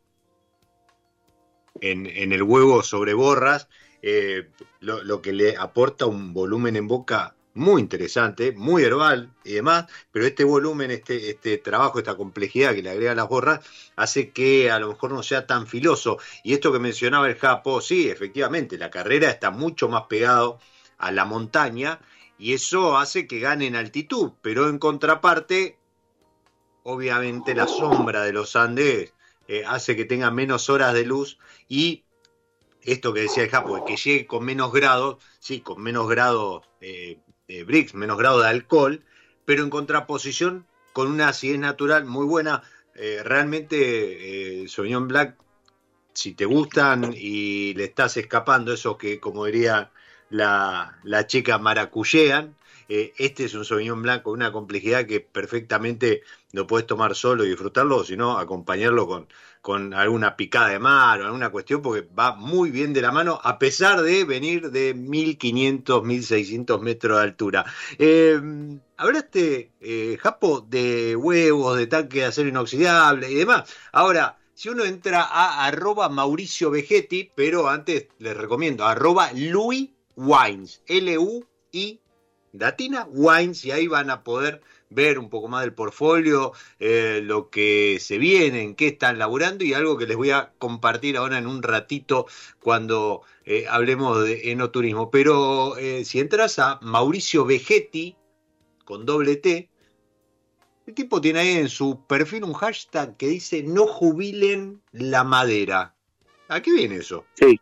en, en el huevo sobre borras, eh, lo, lo que le aporta un volumen en boca muy interesante, muy herbal y demás, pero este volumen, este, este trabajo, esta complejidad que le agrega a las borras, hace que a lo mejor no sea tan filoso. Y esto que mencionaba el Japo, sí, efectivamente, La Carrera está mucho más pegado a la montaña, y eso hace que gane en altitud, pero en contraparte, obviamente la sombra de los Andes eh, hace que tenga menos horas de luz, y esto que decía el Japo, que llegue con menos grados, sí, con menos grados eh, de Brix, menos grados de alcohol, pero en contraposición con una acidez natural muy buena. Eh, realmente eh, Sauvignon Blanc, si te gustan y le estás escapando eso que, como diría la, la chica, maracuyean, eh, este es un Sauvignon Blanc con una complejidad que perfectamente lo podés tomar solo y disfrutarlo, o si no, acompañarlo con, con alguna picada de mar o alguna cuestión, porque va muy bien de la mano, a pesar de venir de mil quinientos, mil seiscientos metros de altura. Eh, hablaste, eh, Japo, de huevos, de tanque de acero inoxidable y demás. Ahora, si uno entra a arroba Mauricio Vegetti, pero antes les recomiendo arroba Louis Wines, L U I Latina Wines, y ahí van a poder ver un poco más del portfolio, eh, lo que se viene, en qué están laburando, y algo que les voy a compartir ahora en un ratito cuando eh, hablemos de enoturismo. Pero eh, si entras a Mauricio Vegetti, con doble T, el tipo tiene ahí en su perfil un hashtag que dice no jubilen la madera. ¿A qué viene eso? Sí.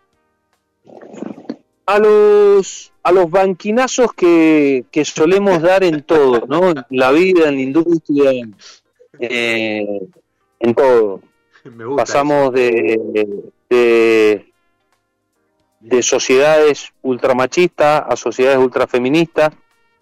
A los, a los banquinazos que, que solemos dar en todo, ¿no? En la vida, en la industria, eh, en todo. Me gusta Pasamos de, de, de sociedades ultramachistas a sociedades ultrafeministas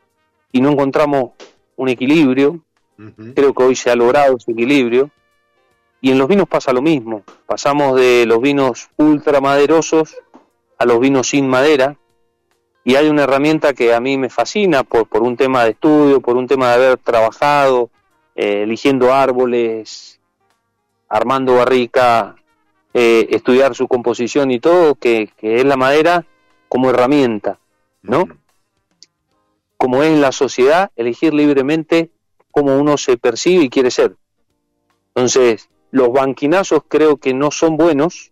y no encontramos un equilibrio. Uh-huh. Creo que hoy se ha logrado ese equilibrio. Y en los vinos pasa lo mismo. Pasamos de los vinos ultramaderosos a los vinos sin madera, y hay una herramienta que a mí me fascina por, por un tema de estudio, por un tema de haber trabajado, eh, eligiendo árboles, armando barrica, eh, estudiar su composición y todo, que, que es la madera como herramienta, ¿no? Uh-huh. Como es en la sociedad, elegir libremente cómo uno se percibe y quiere ser. Entonces, los banquinazos creo que no son buenos,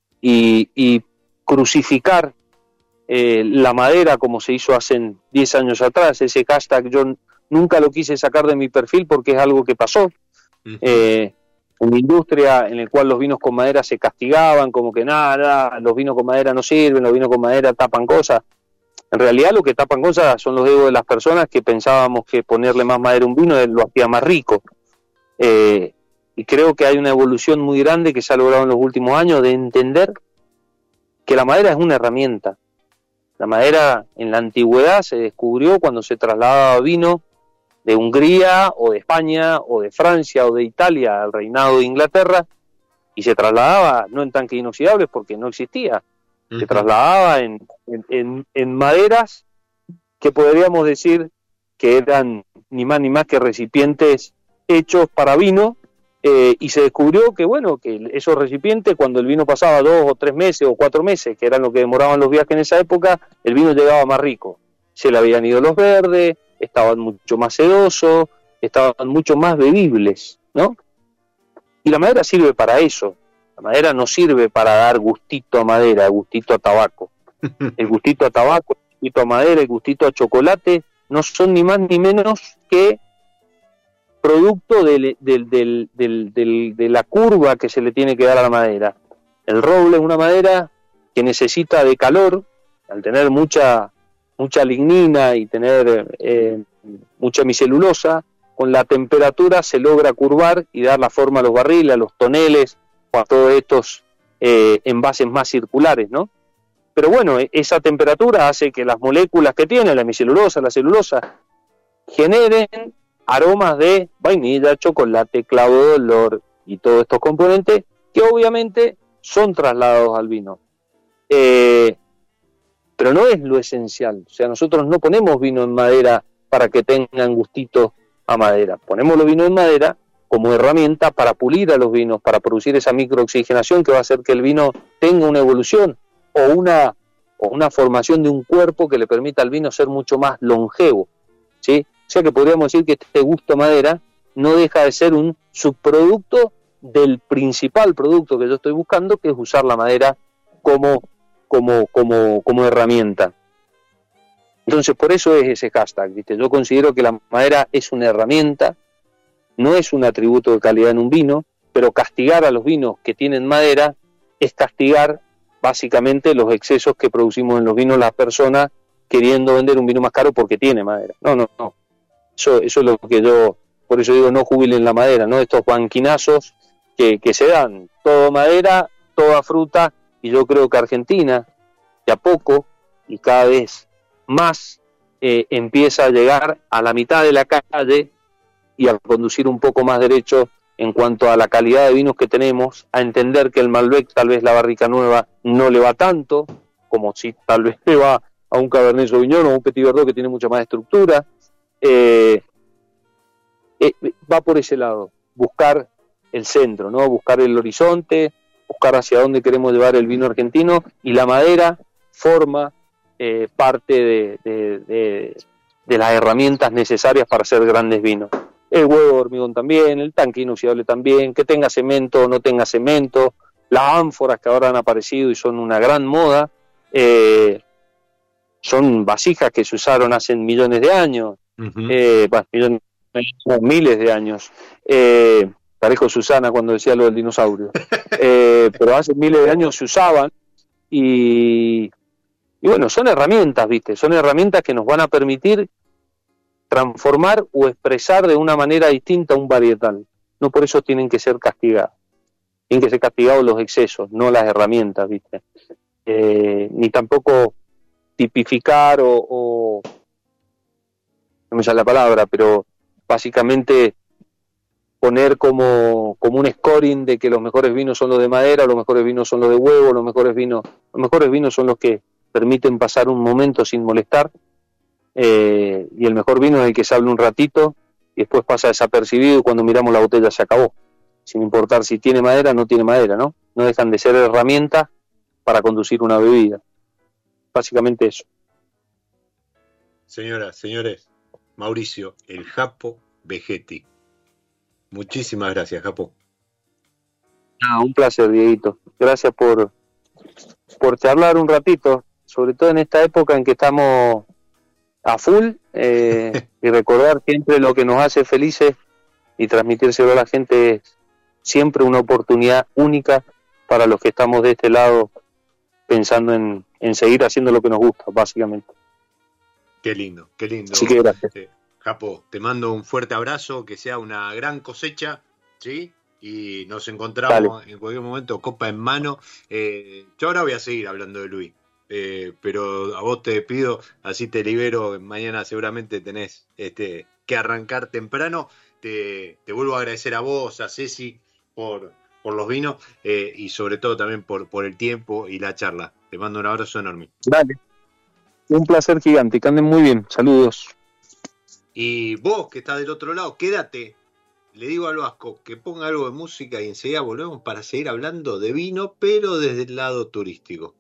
y, y crucificar eh, la madera como se hizo hace diez años atrás, ese hashtag yo nunca lo quise sacar de mi perfil porque es algo que pasó. Uh-huh. eh, una industria en la cual los vinos con madera se castigaban, como que nada, los vinos con madera no sirven, los vinos con madera tapan cosas. En realidad lo que tapan cosas son los egos de las personas que pensábamos que ponerle más madera a un vino lo hacía más rico. Eh, y creo que hay una evolución muy grande que se ha logrado en los últimos años de entender que la madera es una herramienta. La madera en la antigüedad se descubrió cuando se trasladaba vino de Hungría o de España o de Francia o de Italia al reinado de Inglaterra, y se trasladaba no en tanques inoxidables porque no existía, uh-huh. se trasladaba en, en, en, en maderas que podríamos decir que eran ni más ni más que recipientes hechos para vino. Eh, y se descubrió que, bueno, que esos recipientes, cuando el vino pasaba dos o tres meses o cuatro meses, que eran lo que demoraban los viajes en esa época, el vino llegaba más rico. Se le habían ido los verdes, estaban mucho más sedosos, estaban mucho más bebibles, ¿no? Y la madera sirve para eso. La madera no sirve para dar gustito a madera, gustito a tabaco. El gustito a tabaco, el gustito a madera, el gustito a chocolate, no son ni más ni menos que producto del, del, del, del, del, de la curva que se le tiene que dar a la madera. El roble es una madera que necesita de calor, al tener mucha mucha lignina y tener eh, mucha hemicelulosa, con la temperatura se logra curvar y dar la forma a los barriles, a los toneles, o a todos estos eh, envases más circulares, ¿no? Pero bueno, esa temperatura hace que las moléculas que tiene, la hemicelulosa, la celulosa, generen aromas de vainilla, chocolate, clavo de olor y todos estos componentes que obviamente son trasladados al vino. Eh, pero no es lo esencial. O sea, nosotros no ponemos vino en madera para que tengan gustito a madera. Ponemos los vinos en madera como herramienta para pulir a los vinos, para producir esa microoxigenación que va a hacer que el vino tenga una evolución o una, o una formación de un cuerpo que le permita al vino ser mucho más longevo, ¿sí? O sea que podríamos decir que este gusto a madera no deja de ser un subproducto del principal producto que yo estoy buscando, que es usar la madera como, como, como, como herramienta. Entonces, por eso es ese hashtag, ¿viste? Yo considero que la madera es una herramienta, no es un atributo de calidad en un vino, pero castigar a los vinos que tienen madera es castigar básicamente los excesos que producimos en los vinos las personas queriendo vender un vino más caro porque tiene madera. No, no, no. Eso, eso es lo que yo, por eso digo, no jubilen la madera, ¿no? Estos banquinazos que, que se dan, todo madera, toda fruta, y yo creo que Argentina, de a poco, y cada vez más, eh, empieza a llegar a la mitad de la calle y a conducir un poco más derecho en cuanto a la calidad de vinos que tenemos, a entender que el Malbec, tal vez la barrica nueva, no le va tanto, como si tal vez le va a un Cabernet Sauvignon o un Petit Verdot que tiene mucha más estructura. Eh, eh, va por ese lado, buscar el centro, ¿no? Buscar el horizonte, buscar hacia dónde queremos llevar el vino argentino, y la madera forma eh, parte de, de, de, de las herramientas necesarias para hacer grandes vinos. El huevo de hormigón también, el tanque inoxidable también, que tenga cemento o no tenga cemento, las ánforas que ahora han aparecido y son una gran moda, eh, son vasijas que se usaron hace millones de años, uh-huh. eh, bueno, millones, no, miles de años. Eh, parejo Susana cuando decía lo del dinosaurio. Eh, pero hace miles de años se usaban y, y bueno, son herramientas, ¿viste? Son herramientas que nos van a permitir transformar o expresar de una manera distinta un varietal. No por eso tienen que ser castigados. Tienen que ser castigados los excesos, no las herramientas, ¿viste? Eh, ni tampoco tipificar o, o no me sale la palabra, pero básicamente poner como, como un scoring de que los mejores vinos son los de madera, los mejores vinos son los de huevo, los mejores vinos, los mejores vinos son los que permiten pasar un momento sin molestar, eh, y el mejor vino es el que se habla un ratito y después pasa desapercibido y cuando miramos la botella se acabó, sin importar si tiene madera o no tiene madera, ¿no? No dejan de ser herramientas para conducir una bebida. Básicamente eso. Señoras, señores, Mauricio, el Japo Vegetti. Muchísimas gracias, Japo. Ah, un placer, Dieguito. Gracias por, por charlar un ratito, sobre todo en esta época en que estamos a full, eh, y recordar siempre lo que nos hace felices y transmitírselo a la gente es siempre una oportunidad única para los que estamos de este lado pensando en, en seguir haciendo lo que nos gusta, básicamente. Qué lindo, qué lindo. Así que gracias. Eh, Japo, te mando un fuerte abrazo, que sea una gran cosecha, ¿sí? Y nos encontramos Dale. En cualquier momento, copa en mano. Eh, yo ahora voy a seguir hablando de Luis, eh, pero a vos te pido, así te libero. Mañana seguramente tenés este, que arrancar temprano. Te, te vuelvo a agradecer a vos, a Ceci, por, por los vinos, eh, y sobre todo también por, por el tiempo y la charla. Te mando un abrazo enorme. Dale. Un placer gigante, que anden muy bien. Saludos. Y vos que estás del otro lado, quédate. Le digo al Vasco que ponga algo de música y enseguida volvemos para seguir hablando de vino, pero desde el lado turístico.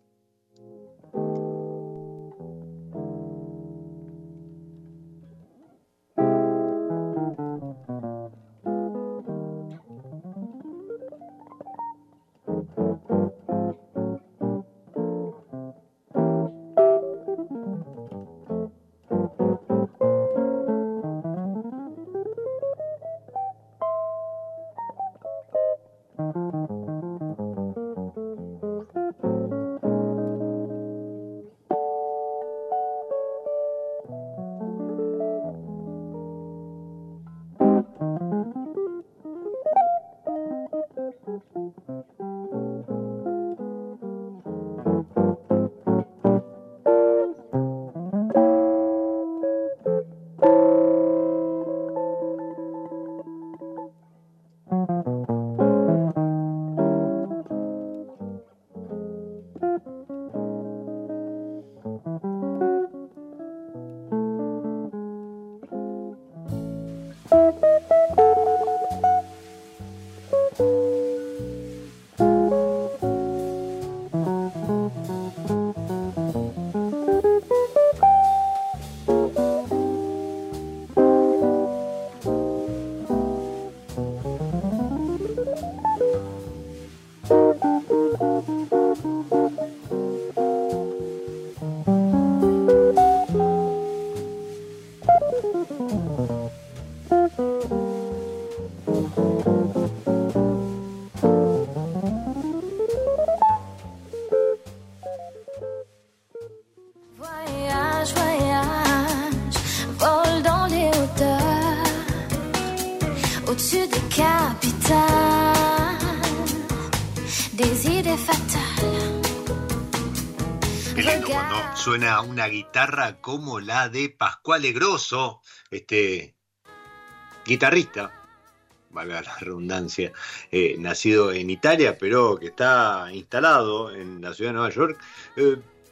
cuando suena una guitarra como la de Pasquale Grosso, este guitarrista, valga la redundancia, eh, nacido en Italia, pero que está instalado en la ciudad de Nueva York. Eh,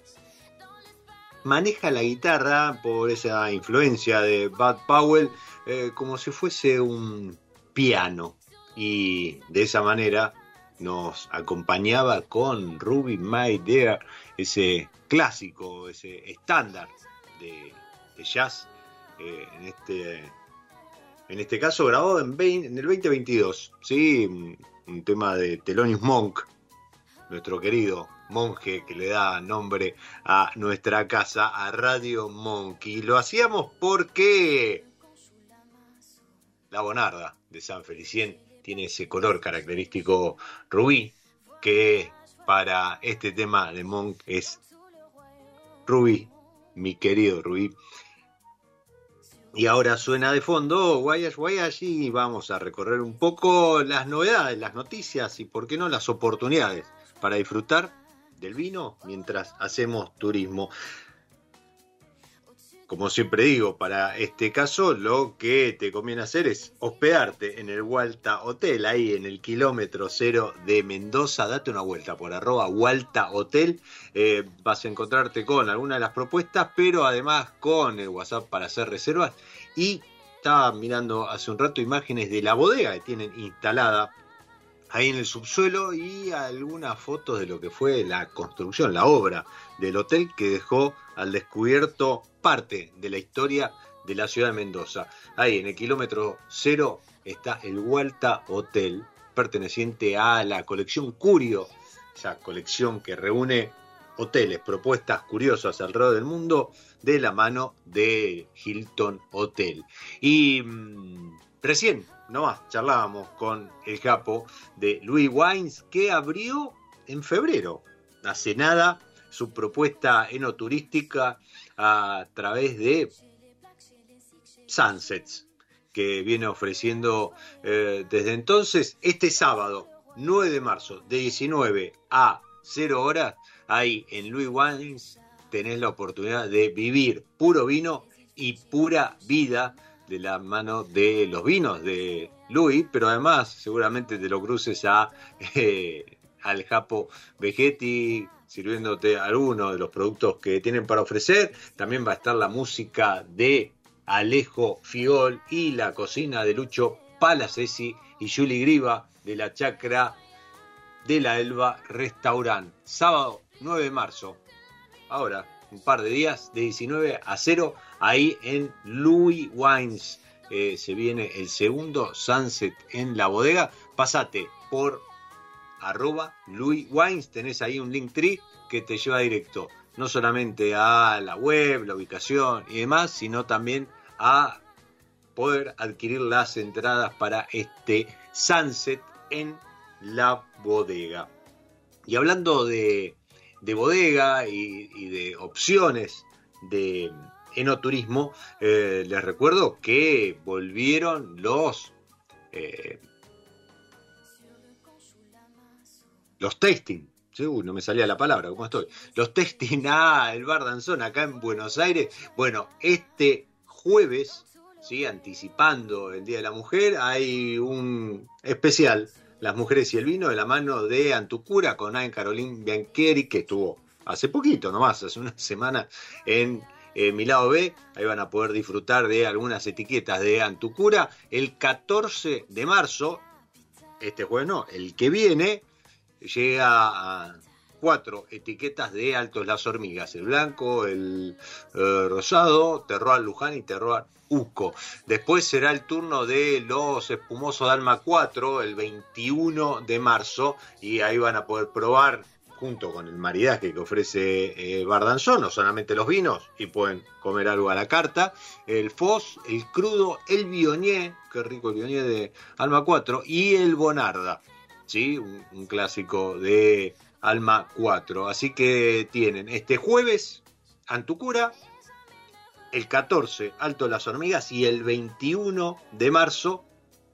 maneja la guitarra por esa influencia de Bud Powell eh, como si fuese un piano, y de esa manera nos acompañaba con Ruby My Dear, ese clásico, ese estándar de, de jazz, eh, en este en este caso grabado en, veinte, en el veinte veintidós, ¿sí? Un, un tema de Thelonious Monk, nuestro querido monje que le da nombre a nuestra casa, a Radio Monk, y lo hacíamos porque la bonarda de San Felicien tiene ese color característico rubí, que para este tema de Monk es rubí, mi querido rubí. Y ahora suena de fondo Guayas Guayas y vamos a recorrer un poco las novedades, las noticias y por qué no las oportunidades para disfrutar del vino mientras hacemos turismo. Como siempre digo, para este caso lo que te conviene hacer es hospedarte en el Hualta Hotel, ahí en el kilómetro cero de Mendoza. Date una vuelta por arroba Hualta Hotel, eh, vas a encontrarte con algunas de las propuestas, pero además con el WhatsApp para hacer reservas. Y estaba mirando hace un rato imágenes de la bodega que tienen instalada ahí en el subsuelo y algunas fotos de lo que fue la construcción, la obra del hotel que dejó al descubierto parte de la historia de la ciudad de Mendoza. Ahí en el kilómetro cero está el Hualta Hotel, perteneciente a la colección Curio, esa colección que reúne hoteles, propuestas curiosas alrededor del mundo de la mano de Hilton Hotel. Y mmm, recién nomás charlábamos con el capo de Louis Wines, que abrió en febrero, hace nada, su propuesta enoturística a través de Sunsets, que viene ofreciendo eh, desde entonces. Este sábado nueve de marzo de diecinueve a cero horas, ahí en Louis Wines tenés la oportunidad de vivir puro vino y pura vida de la mano de los vinos de Louis, pero además seguramente te lo cruces a eh, al Japo Vegetti sirviéndote algunos de los productos que tienen para ofrecer. También va a estar la música de Alejo Fiol y la cocina de Lucho Palacesi y Juli Griva de la Chacra de la Elba Restaurant. Sábado nueve de marzo, ahora un par de días, de diecinueve a cero, ahí en Louis Wines. Eh, se viene el segundo Sunset en la bodega. Pásate por arroba Louis Wines, tenés ahí un link tree que te lleva directo no solamente a la web, la ubicación y demás, sino también a poder adquirir las entradas para este Sunset en la bodega. Y hablando de, de bodega y, y de opciones de enoturismo, eh, les recuerdo que volvieron los eh, los tasting. Uy, no me salía la palabra, ¿cómo estoy? Los tasting a el Bar Danzón acá en Buenos Aires. Bueno, este jueves, ¿sí?, anticipando el Día de la Mujer, hay un especial, Las Mujeres y el Vino, de la mano de Antucura, con Anne Caroline Biancheri, que estuvo hace poquito nomás, hace una semana en eh, mi lado B. Ahí van a poder disfrutar de algunas etiquetas de Antucura. El catorce de marzo, este jueves no, el que viene, llega a cuatro etiquetas de Altos Las Hormigas: el blanco, el eh, rosado, Terroir Luján y Terroir Uco. Después será el turno de los espumosos de Alma cuatro el veintiuno de marzo, y ahí van a poder probar, junto con el maridaje que ofrece eh, Bar Danzón, no solamente los vinos, y pueden comer algo a la carta, el Foz, el crudo, el Viognier, qué rico el Viognier de Alma cuatro, y el Bonarda, ¿sí?, un, un clásico de Alma cuatro. Así que tienen este jueves Antucura, el catorce Alto Las Hormigas y el veintiuno de marzo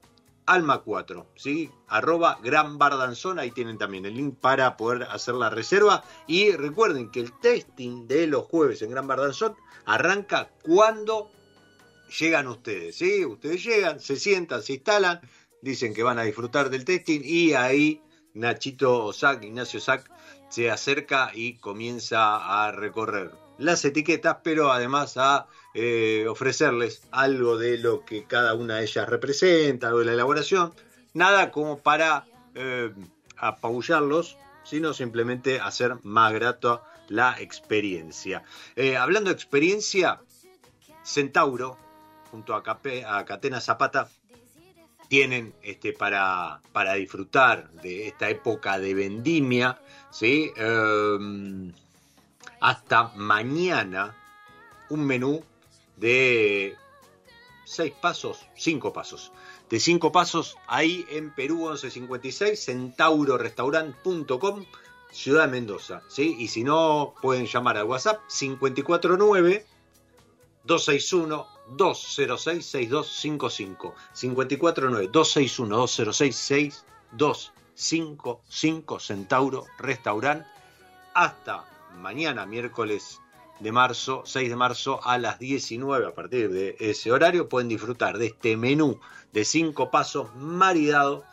Alma cuatro, ¿sí? Arroba Gran Bardanzón, ahí tienen también el link para poder hacer la reserva. Y recuerden que el testing de los jueves en Gran Bardanzón arranca cuando llegan ustedes, ¿sí? Ustedes llegan, se sientan, se instalan, dicen que van a disfrutar del testing y ahí Nachito Sac, Ignacio Sac, se acerca y comienza a recorrer las etiquetas, pero además a eh, ofrecerles algo de lo que cada una de ellas representa, algo de la elaboración, nada como para eh, apabullarlos, sino simplemente hacer más grato la experiencia. Eh, hablando de experiencia, Centauro, junto a, Capé, a Catena Zapata, tienen este, para, para disfrutar de esta época de vendimia, ¿sí? Eh, hasta mañana, un menú de seis pasos, cinco pasos. De cinco pasos, ahí en Perú once cincuenta y seis, centauro restaurant punto com, Ciudad de Mendoza, ¿sí? Y si no, pueden llamar al WhatsApp cinco cuatro nueve, dos seis uno, dos cero seis, seis dos cinco cinco. cinco cuatro nueve, dos seis uno, dos cero seis, seis dos cinco cinco, Centauro Restaurant, hasta mañana, miércoles de marzo, seis de marzo a las diecinueve. A partir de ese horario pueden disfrutar de este menú de cinco pasos maridado,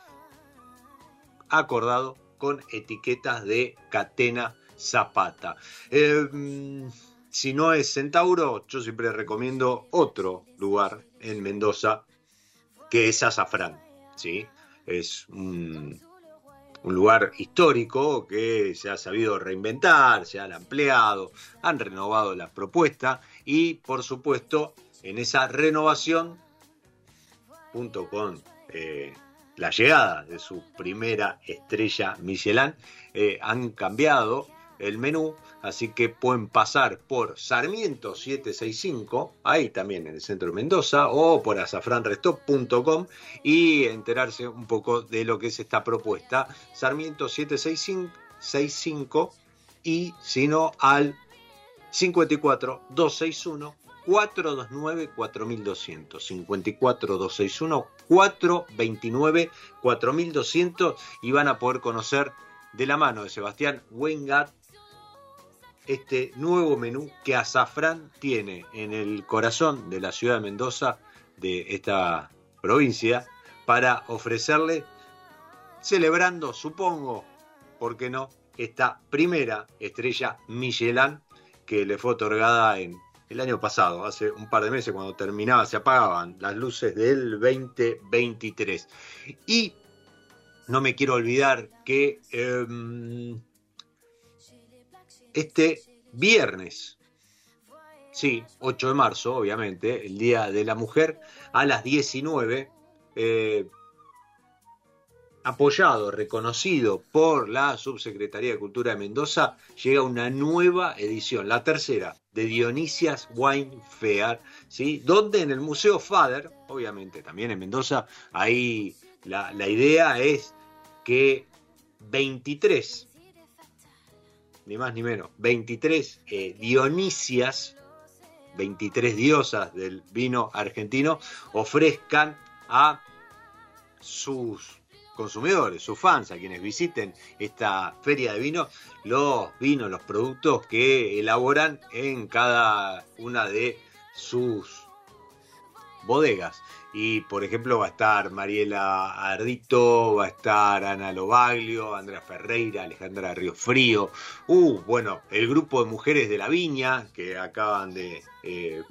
acordado con etiquetas de Catena Zapata. Eh, si no es Centauro, yo siempre recomiendo otro lugar en Mendoza, que es Azafrán, ¿sí? Es un... un lugar histórico que se ha sabido reinventar, se han ampliado, han renovado la propuesta y, por supuesto, en esa renovación, junto con eh, la llegada de su primera estrella Michelin, eh, han cambiado el menú, así que pueden pasar por Sarmiento setecientos sesenta y cinco, ahí también en el centro de Mendoza, o por azafran restop punto com y enterarse un poco de lo que es esta propuesta. Sarmiento setecientos sesenta y cinco y si no al cinco cuatro, dos seis uno, cuatro dos nueve, cuatro doscientos, cinco cuatro, dos seis uno, cuatro dos nueve, cuatro doscientos, y van a poder conocer de la mano de Sebastián Weingart este nuevo menú que Azafrán tiene en el corazón de la ciudad de Mendoza, de esta provincia, para ofrecerle, celebrando, supongo, ¿por qué no?, esta primera estrella Michelin que le fue otorgada en el año pasado, hace un par de meses, cuando terminaba, se apagaban las luces del veinte veintitrés. Y no me quiero olvidar que eh, este viernes, sí, ocho de marzo, obviamente, el Día de la Mujer, a las diecinueve, eh, apoyado, reconocido por la Subsecretaría de Cultura de Mendoza, llega una nueva edición, la tercera, de Dionisias Wine Fair, ¿sí? Donde en el Museo Fader, obviamente también en Mendoza, ahí la, la idea es que veintitrés, ni más ni menos, veintitrés eh, Dionisias, veintitrés diosas del vino argentino, ofrezcan a sus consumidores, sus fans, a quienes visiten esta feria de vino, los vinos, los productos que elaboran en cada una de sus bodegas. Y por ejemplo va a estar Mariela Ardito, va a estar Ana Lobaglio, Andrea Ferreira, Alejandra Riofrío, uh, bueno, el grupo de mujeres de la viña que acaban de eh,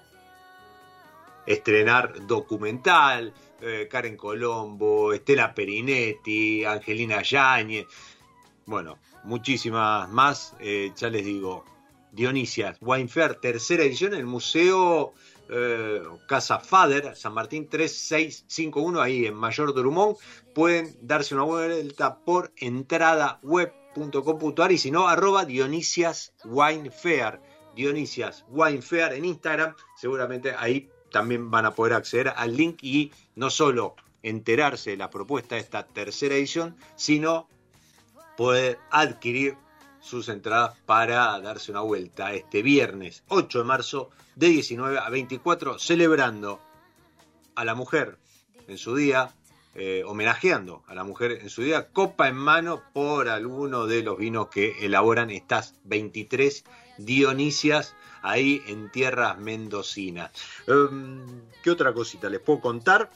estrenar documental, eh, Karen Colombo, Estela Perinetti, Angelina Yáñez, bueno, muchísimas más, eh, ya les digo, Dionisias Wine Fair, tercera edición en el Museo Eh, Casa Fader, San Martín tres seis cinco uno, ahí en Mayor Drummond. Pueden darse una vuelta por entrada web punto com punto a r y si no, arroba Dionisias Wine Fair, Dionisias Wine Fair en Instagram. Seguramente ahí también van a poder acceder al link y no solo enterarse de la propuesta de esta tercera edición, sino poder adquirir sus entradas para darse una vuelta este viernes ocho de marzo de diecinueve a veinticuatro, celebrando a la mujer en su día, eh, homenajeando a la mujer en su día, copa en mano por alguno de los vinos que elaboran estas veintitrés Dionisias ahí en tierras mendocinas. Um, ¿Qué otra cosita les puedo contar?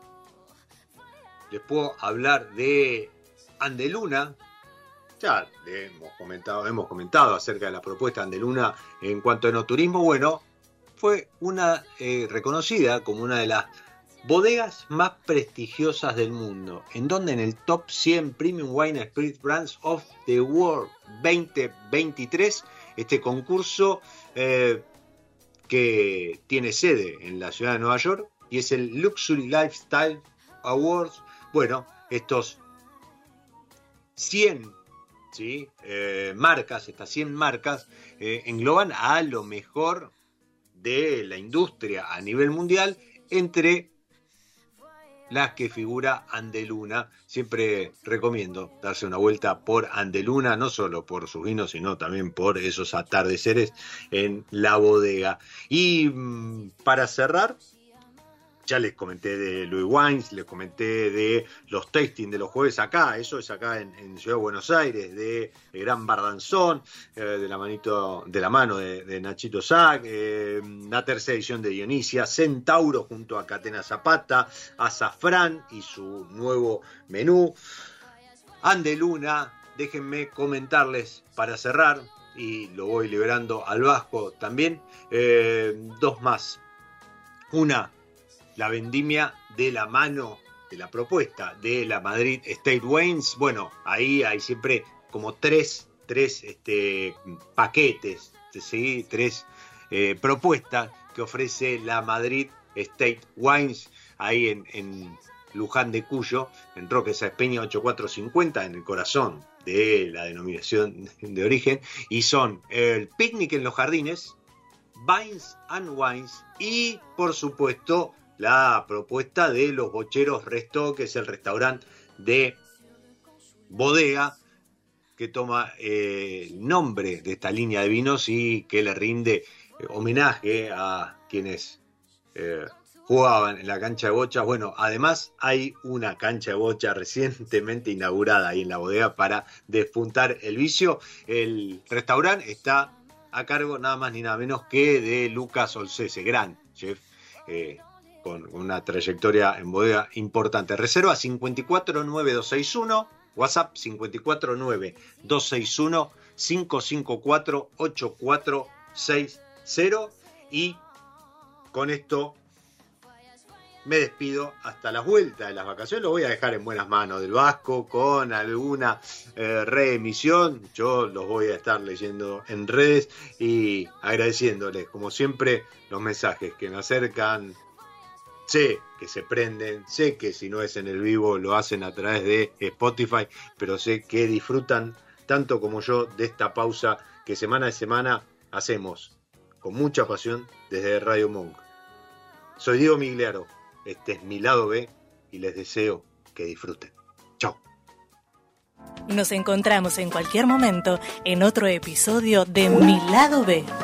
Les puedo hablar de Andeluna. Ya le hemos comentado, hemos comentado acerca de la propuesta de Andeluna en cuanto a enoturismo. Bueno, fue una eh, reconocida como una de las bodegas más prestigiosas del mundo. ¿En donde? En el Top cien Premium Wine and Spirit Brands of the World veinte veintitrés. Este concurso eh, que tiene sede en la ciudad de Nueva York y es el Luxury Lifestyle Awards. Bueno, estos cien ¿sí? eh, marcas, estas cien marcas, eh, engloban a lo mejor de la industria a nivel mundial, entre las que figura Andeluna. Siempre recomiendo darse una vuelta por Andeluna, no solo por sus vinos, sino también por esos atardeceres en la bodega. Y mmm, para cerrar, ya les comenté de Louis Wines, les comenté de los tasting de los jueves acá, eso es acá en, en Ciudad de Buenos Aires, de, de Gran Bardanzón, eh, de la manito, de la mano de, de Nachito Sac, eh, la tercera edición de Dionisia, Centauro junto a Catena Zapata, Azafrán y su nuevo menú, Andeluna. Déjenme comentarles para cerrar, y lo voy liberando al Vasco también, eh, dos más. Una, la vendimia de la mano de la propuesta de la Madrid Estate Wines. Bueno, ahí hay siempre como tres, tres este, paquetes, ¿sí? tres eh, propuestas que ofrece la Madrid Estate Wines, ahí en, en Luján de Cuyo, en Roque Sáenz Peña ochenta y cuatro cincuenta, en el corazón de la denominación de origen, y son el picnic en los jardines, Vines and Wines y, por supuesto, la propuesta de los Bocheros Resto, que es el restaurante de bodega que toma eh, el nombre de esta línea de vinos y que le rinde eh, homenaje a quienes eh, jugaban en la cancha de bocha. Bueno, además hay una cancha de bocha recientemente inaugurada ahí en la bodega para despuntar el vicio. El restaurante está a cargo nada más ni nada menos que de Lucas Olcese, gran chef, eh, con una trayectoria en bodega importante. Reserva cinco cuatro nueve dos seis uno, WhatsApp cinco cuatro nueve dos seis uno cinco cinco cuatro ocho cuatro seis cero. Y con esto me despido hasta la vuelta de las vacaciones. Lo voy a dejar en buenas manos del Vasco con alguna eh, reemisión. Yo los voy a estar leyendo en redes y agradeciéndoles, como siempre, los mensajes que me acercan. Sé que se prenden, sé que si no es en el vivo lo hacen a través de Spotify, pero sé que disfrutan tanto como yo de esta pausa que semana a semana hacemos con mucha pasión desde Radio Monk. Soy Diego Migliaro, este es mi lado B y les deseo que disfruten. Chao. Nos encontramos en cualquier momento en otro episodio de Mi Lado B.